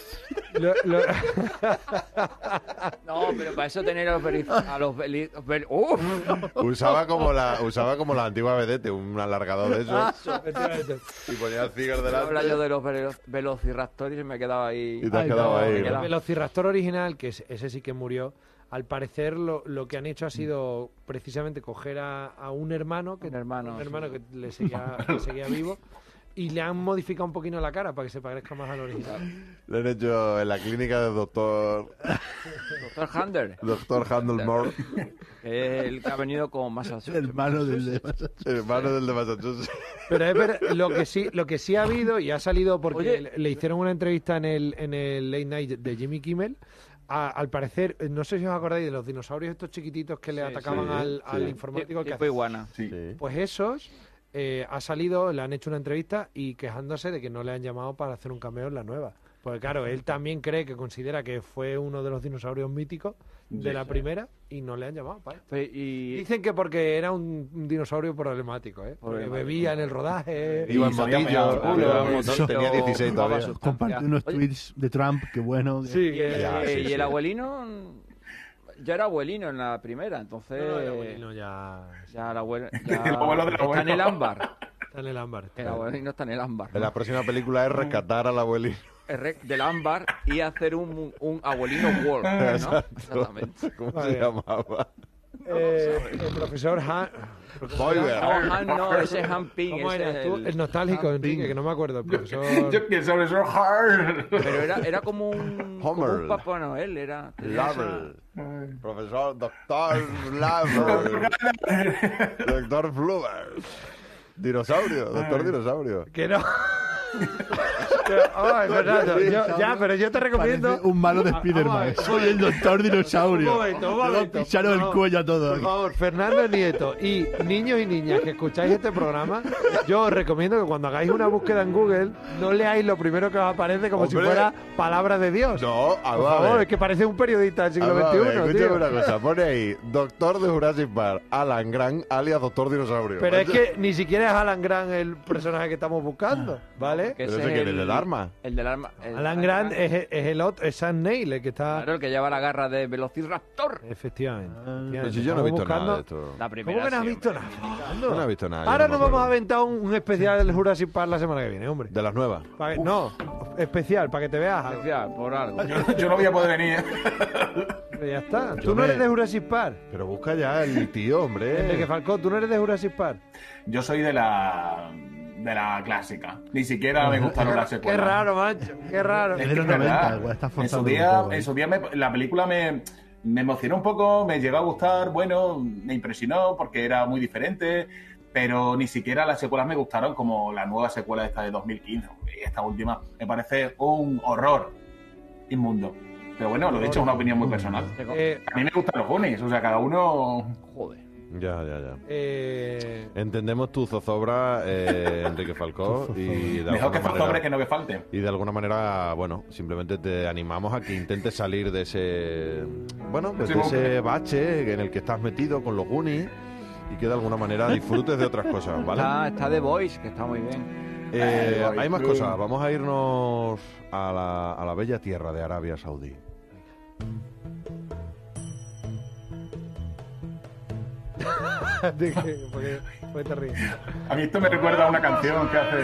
lo- lo- No, pero para eso tener a los beli- a los beli- bel- ¡Uf! Usaba como la usaba como la antigua vedette, un alargador de esos. efectivamente. Y ponía el cigar Habla yo delante. de los velo- velociraptors y me he quedado ahí. Y te has Ay, quedado no, ahí. me ¿no? queda- El velociraptor original, que es- ese sí que murió, al parecer lo, lo que han hecho ha sido precisamente coger a, a un hermano, que, Un hermano, un hermano sí. que le seguía, le seguía vivo, y le han modificado un poquito la cara para que se parezca más al original. Lo han hecho en la clínica del doctor... Doctor Hander. Doctor Handelmore. El que ha venido con Massachusetts. El hermano del de Massachusetts. El hermano del de Massachusetts. Pero es ver, lo que sí lo que sí ha habido, y ha salido porque Oye. le, le hicieron una entrevista en el, en el Late Night de Jimmy Kimmel. A- al parecer, no sé si os acordáis de los dinosaurios estos chiquititos que le Sí, atacaban sí, al, sí. al informático. Que Tipo hace- iguana. Sí. Sí. Pues esos eh, ha salido, le han hecho una entrevista y quejándose de que no le han llamado para hacer un cameo en la nueva. Porque claro, él también cree que considera que fue uno de los dinosaurios míticos de Sí, la sí. primera y no le han llamado para esto. Pues, y Dicen que porque era un, un dinosaurio problemático, ¿eh? Porque Problemático. bebía en el rodaje. Iba en Y sabía motillo, mear, culo, Iba en eso, motillo, tenía dieciséis fumaba todavía. sustancia. Comparte unos Oye, tweets de Trump, que bueno. Sí, Y, que- Ya, sí, y sí. el abuelino ya era abuelino en la primera, entonces No, no, el abuelino ya ya el abuelo ya El abuelo del está en abuelo. el ámbar. está en el ámbar. El abuelino está en el ámbar. En la próxima película es rescatar al abuelino. El rec del ámbar y hacer un, un abuelino world, ¿no? Exactamente. ¿Cómo Vale. se llamaba? Eh, el profesor Han... Boiler. No, Han, no, ese es Han Ping. ¿Cómo ese eras es tú? el- El nostálgico, Han Enrique, Ping. que no me acuerdo. El profesor... Yo pienso en eso hard. Pero era, era como un, como Homer. un Papá Noel, era. Lavel. Profesor Doctor Lavel. Doctor Fluver. Dinosaurio, Doctor Dinosaurio. Que no... Pero, ay, Fernando, yo- ya, pero yo te recomiendo... Parece un malo de Ah, vamos a Spiderman. ver. Soy el doctor dinosaurio. Un momento, un Le momento, pisaron por el favor. cuello a todos. Por favor, Fernando Nieto y niños y niñas que escucháis este programa, yo os recomiendo que cuando hagáis una búsqueda en Google no leáis lo primero que os aparece como si Hombre. fuera palabra de Dios. No, a Por favor, es que parece un periodista del siglo Vamos a ver, veintiuno, escúchame tío. una cosa, pone ahí, doctor de Jurassic Park, Alan Grant, alias Doctor Dinosaurio. Pero es que ni siquiera es Alan Grant el personaje que estamos buscando, ¿vale? Que Pero ese ese es que es el del arma. El del arma. el- Alan Grant es, es el otro, es Sam Neill, el que está... Claro, el que lleva la garra de Velociraptor. Efectivamente. Pero si yo no he Estamos visto nada de buscando- esto. La primera. ¿Cómo que no has siempre. visto nada? Yo no he visto nada. yo Ahora no me nos vamos a acuerdo. aventar un, un especial del Jurassic Park la semana que viene, hombre. De las nuevas. Pa' que- no, especial, para que te veas algo. Especial, por algo. Yo, yo no voy a poder venir. Pero ya está. Yo Tú no me- eres de Jurassic Park. Pero busca ya el tío, Enrique hombre. Falcó, tú no eres de Jurassic Park. Yo soy de la de la clásica. Ni siquiera me gustaron las Qué secuelas. raro, macho. Qué raro. Es Es que de los es verdad. noventa, igual está En forzado su un día, poco, ¿eh? en su día me- la película me, me emocionó un poco, me llegó a gustar, bueno, me impresionó porque era muy diferente, pero ni siquiera las secuelas me gustaron como la nueva secuela esta de dos mil quince. Y esta última me parece un horror inmundo. Pero bueno, lo he dicho, es una opinión muy personal. Eh, A mí me gustan los Goonies, o sea, cada uno... Joder. Ya, ya, ya. eh, Entendemos tu zozobra, eh, Enrique Falcó, y de Mejor que alguna sobre manera, que no que falte. y de alguna manera, bueno, simplemente te animamos a que intentes salir de ese, bueno, pues Sí, de ok. ese bache en el que estás metido con los Goonies y que de alguna manera disfrutes de otras cosas, ¿vale? Está, está The Voice, que está muy bien. Eh, Ay, hay más tú. cosas. Vamos a irnos a la, a la bella tierra de Arabia Saudí. de que- porque, porque te ríes. A mí esto me recuerda a una canción que hace...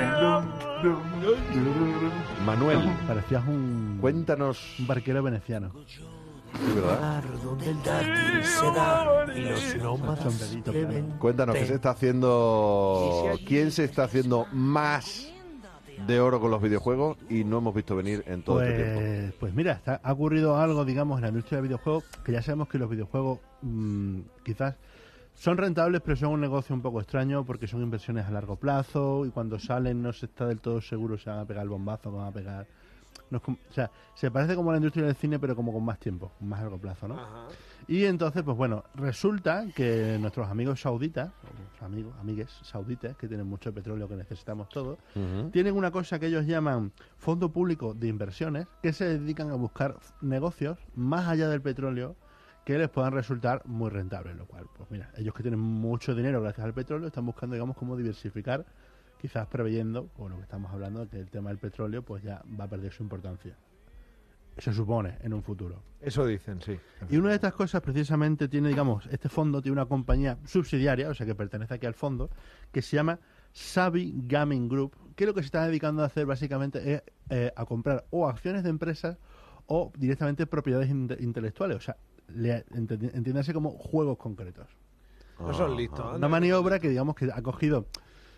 Manuel, Parecías un, cuéntanos, un barquero veneciano. sí, ¿verdad? donde el dátil se da y los nómadas Sombrerito, beben claro. Cuéntanos, ¿qué se está haciendo? ¿Quién se está haciendo más de oro con los videojuegos y no hemos visto venir en todo este tiempo? Pues, pues mira, está- ha ocurrido algo, digamos, en la industria del videojuego, que ya sabemos que los videojuegos mm, quizás son rentables, pero son un negocio un poco extraño porque son inversiones a largo plazo y cuando salen no se está del todo seguro si van a pegar el bombazo, van a pegar... no es como- o sea, se parece como a la industria del cine, pero como con más tiempo, con más largo plazo, ¿no? Y entonces, pues bueno, resulta que nuestros amigos sauditas, o nuestros amigos, amigues sauditas, que tienen mucho petróleo que necesitamos todos, Ujú. tienen una cosa que ellos llaman Fondo Público de Inversiones, que se dedican a buscar negocios más allá del petróleo que les puedan resultar muy rentables, lo cual, pues mira, ellos que tienen mucho dinero gracias al petróleo están buscando, digamos, cómo diversificar, quizás preveyendo, con lo que estamos hablando, que el tema del petróleo pues ya va a perder su importancia. Se supone, en un futuro. Eso dicen, sí. Y una de estas cosas precisamente tiene, digamos, este fondo tiene una compañía subsidiaria, o sea que pertenece aquí al fondo, que se llama Savvy Gaming Group, que lo que se está dedicando a hacer básicamente es eh, a comprar o acciones de empresas o directamente propiedades inte- intelectuales, o sea, le- enti- entiéndase como juegos concretos. No son listos. Una anda. maniobra que digamos que ha cogido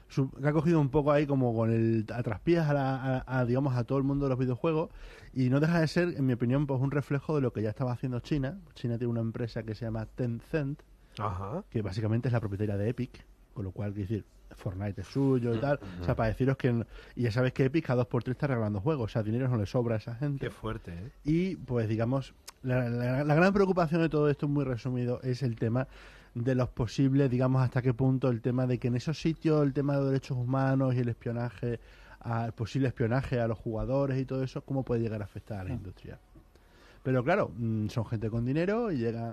su- que ha cogido un poco ahí como con el a traspiés a, la- a- a, digamos, a todo el mundo de los videojuegos, y no deja de ser, en mi opinión, pues un reflejo de lo que ya estaba haciendo China. China tiene una empresa que se llama Tencent, Ajá. que básicamente es la propietaria de Epic, con lo cual, quiero decir, Fortnite es suyo y tal. O sea, para deciros que... Y ya sabes que Epic cada dos por tres está regalando juegos, o sea, dinero no le sobra a esa gente. Qué fuerte, ¿eh? Y, pues, digamos, la, la- la gran preocupación de todo esto, muy resumido, es el tema de los posibles, digamos, hasta qué punto el tema de que en esos sitios el tema de los derechos humanos y el espionaje, a- el posible espionaje a los jugadores y todo eso, cómo puede llegar a afectar a la industria. Pero claro, mm, son gente con dinero y llega...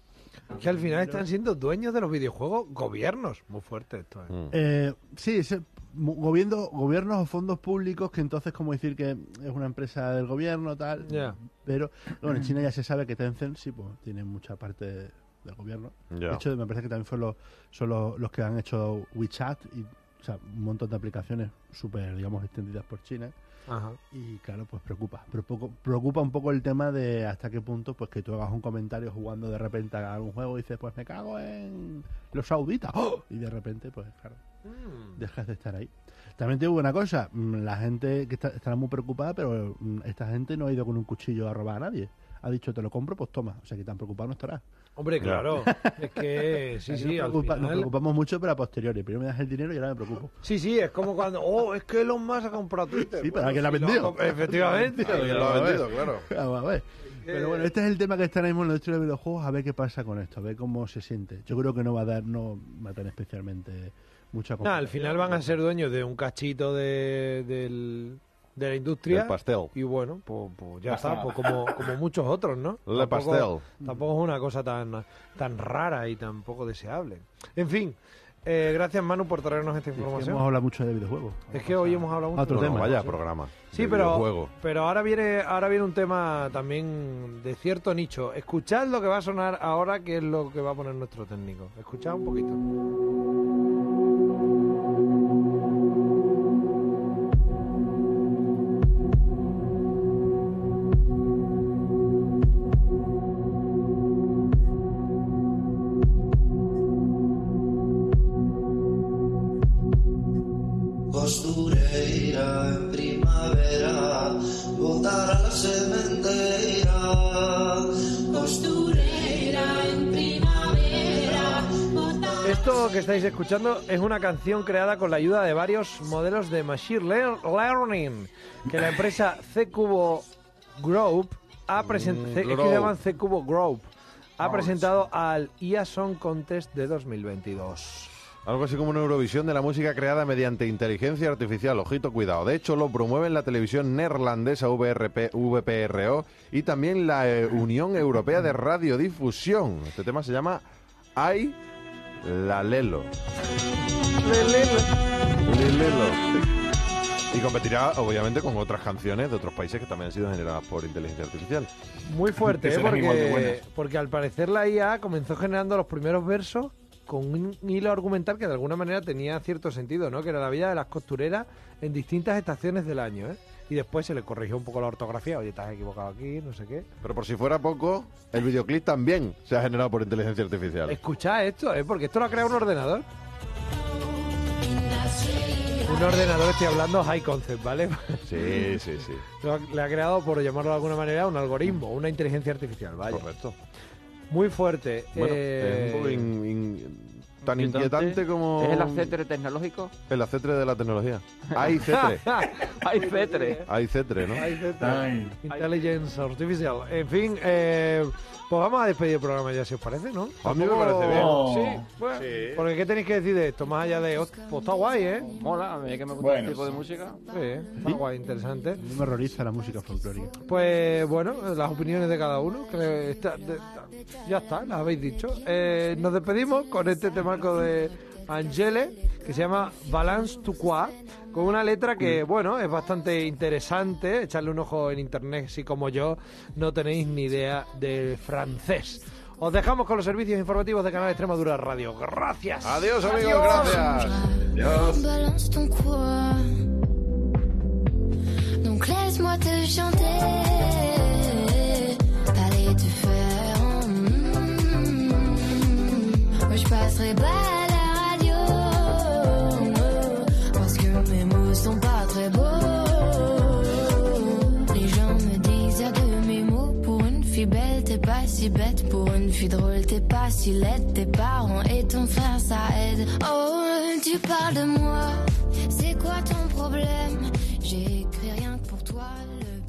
Que al final están siendo dueños de los videojuegos gobiernos. Muy fuerte esto, ¿eh? Mm. Eh, sí, es, eh, mu- gobierno, gobiernos o fondos públicos, que entonces como decir que es una empresa del gobierno, tal. Ya. Pero bueno, en China ya se sabe que Tencent sí, pues tiene mucha parte del gobierno. Ya. De hecho, me parece que también fueron los, son los, los que han hecho WeChat y, o sea, un montón de aplicaciones súper, digamos, extendidas por China. Ajá. Y claro, pues preocupa. Pero poco, preocupa un poco el tema de hasta qué punto, pues que tú hagas un comentario jugando de repente a algún juego y dices, pues me cago en los sauditas. ¡Oh! Y de repente, pues claro, Mm. dejas de estar ahí. También te digo una cosa, mm, la gente que está, estará muy preocupada, pero mm, esta gente no ha ido con un cuchillo a robar a nadie. Ha dicho, te lo compro, pues toma. O sea, que tan preocupado no estará. Hombre, claro. Es que sí, Aquí sí, nos, al preocupa- nos final... preocupamos mucho, pero a posteriori. Primero me das el dinero y ahora me preocupo. Sí, sí, es como cuando... Oh, es que Elon Musk ha comprado Twitter. Sí, pero Bueno, alguien la ha sí, lo vendido. ha comp- Efectivamente. Alguien lo ha vendido, claro. Vamos a ver. Pero bueno, este es el tema que está ahora mismo en la industria de videojuegos, a ver qué pasa con esto, a ver cómo se siente. Yo creo que no va a dar, no va a tener especialmente mucha Nada, al complicación. final van a ser dueños de un cachito de, del, de la industria. El pastel. Y bueno, pues, pues ya está, pues como, como muchos otros, ¿no? Le pastel. Tampoco es una cosa tan, tan rara y tan poco deseable. En fin, eh, gracias Manu por traernos esta Es que información. hemos hablado mucho de videojuegos. Es que hoy hemos hablado mucho Otro de tema. Vaya sí. programa. Sí, de pero, videojuego. pero ahora viene ahora viene un tema también de cierto nicho. Escuchad lo que va a sonar ahora, que es lo que va a poner nuestro técnico. Escuchad un poquito. Costureira en primavera, botar a la sementeira. Costureira en primavera, botar... Esto que estáis escuchando es una canción creada con la ayuda de varios modelos de Machine Lear- Learning que la empresa C-Cubo Group ha presentado. Mm, Es que Group. se llaman C-Cubo Group. Ha presentado al I A Song Contest de dos mil veintidós. Algo así como una Eurovisión de la música creada mediante inteligencia artificial. Ojito, cuidado. De hecho, lo promueven la televisión neerlandesa V R P V P R O y también la eh, Unión Europea de Radiodifusión. Este tema se llama Ay la Lelo. Lelelo. Y competirá, obviamente, con otras canciones de otros países que también han sido generadas por inteligencia artificial. Muy fuerte, Que ¿eh? serán igual de porque, buenas. porque al parecer la I A comenzó generando los primeros versos con un hilo argumental que de alguna manera tenía cierto sentido, ¿no? Que era la vida de las costureras en distintas estaciones del año, ¿eh? Y después se le corrigió un poco la ortografía. Oye, estás equivocado aquí, no sé qué. Pero por si fuera poco, el videoclip también se ha generado por inteligencia artificial. Escuchad esto, ¿eh? Porque esto lo ha creado un ordenador. Un ordenador, estoy hablando high concept, ¿vale? Sí, sí, sí. Lo ha- Le ha creado, por llamarlo de alguna manera, un algoritmo, una inteligencia artificial, vaya. Correcto. Muy fuerte. Bueno, eh, es un poco in- in- tan Inquietante. inquietante como ¿Es el acetre tecnológico? el acetre de la tecnología. Hay cetre. ¡Ay, cetre! Hay cetre, ¿no? Ahí se está. Ay. Intelligence Artificial. En fin, eh, pues vamos a despedir el programa ya, si os parece, ¿no? A mí me Tampoco- parece bien. Sí, bueno, porque ¿qué tenéis que decir de esto? Más allá de... hostia, pues está guay, ¿eh? Mola, a mí que me gusta Bueno, este tipo de sí. música. Sí, está guay, interesante. A mí me horroriza la música folclórica. Pues bueno, las opiniones de cada uno, que está- de- ya está, las habéis dicho. Eh, nos despedimos con este temaco de Angele, que se llama Balance tu Quoi, con una letra que, bueno, es bastante interesante. Echarle un ojo en internet si, como yo, no tenéis ni idea del francés. Os dejamos con los servicios informativos de Canal Extremadura Radio. Gracias. Adiós, amigos, gracias. Balance ton quoi. Donc laisse-moi te chanter. Parler te faire. mm, Moi je passerai pas à la radio. fille belle, t'es pas si bête. Pour une fille drôle, t'es pas si laide. Tes parents et ton frère, ça aide. Oh, tu parles de moi, c'est quoi ton problème? J'ai écrit rien que pour toi. Le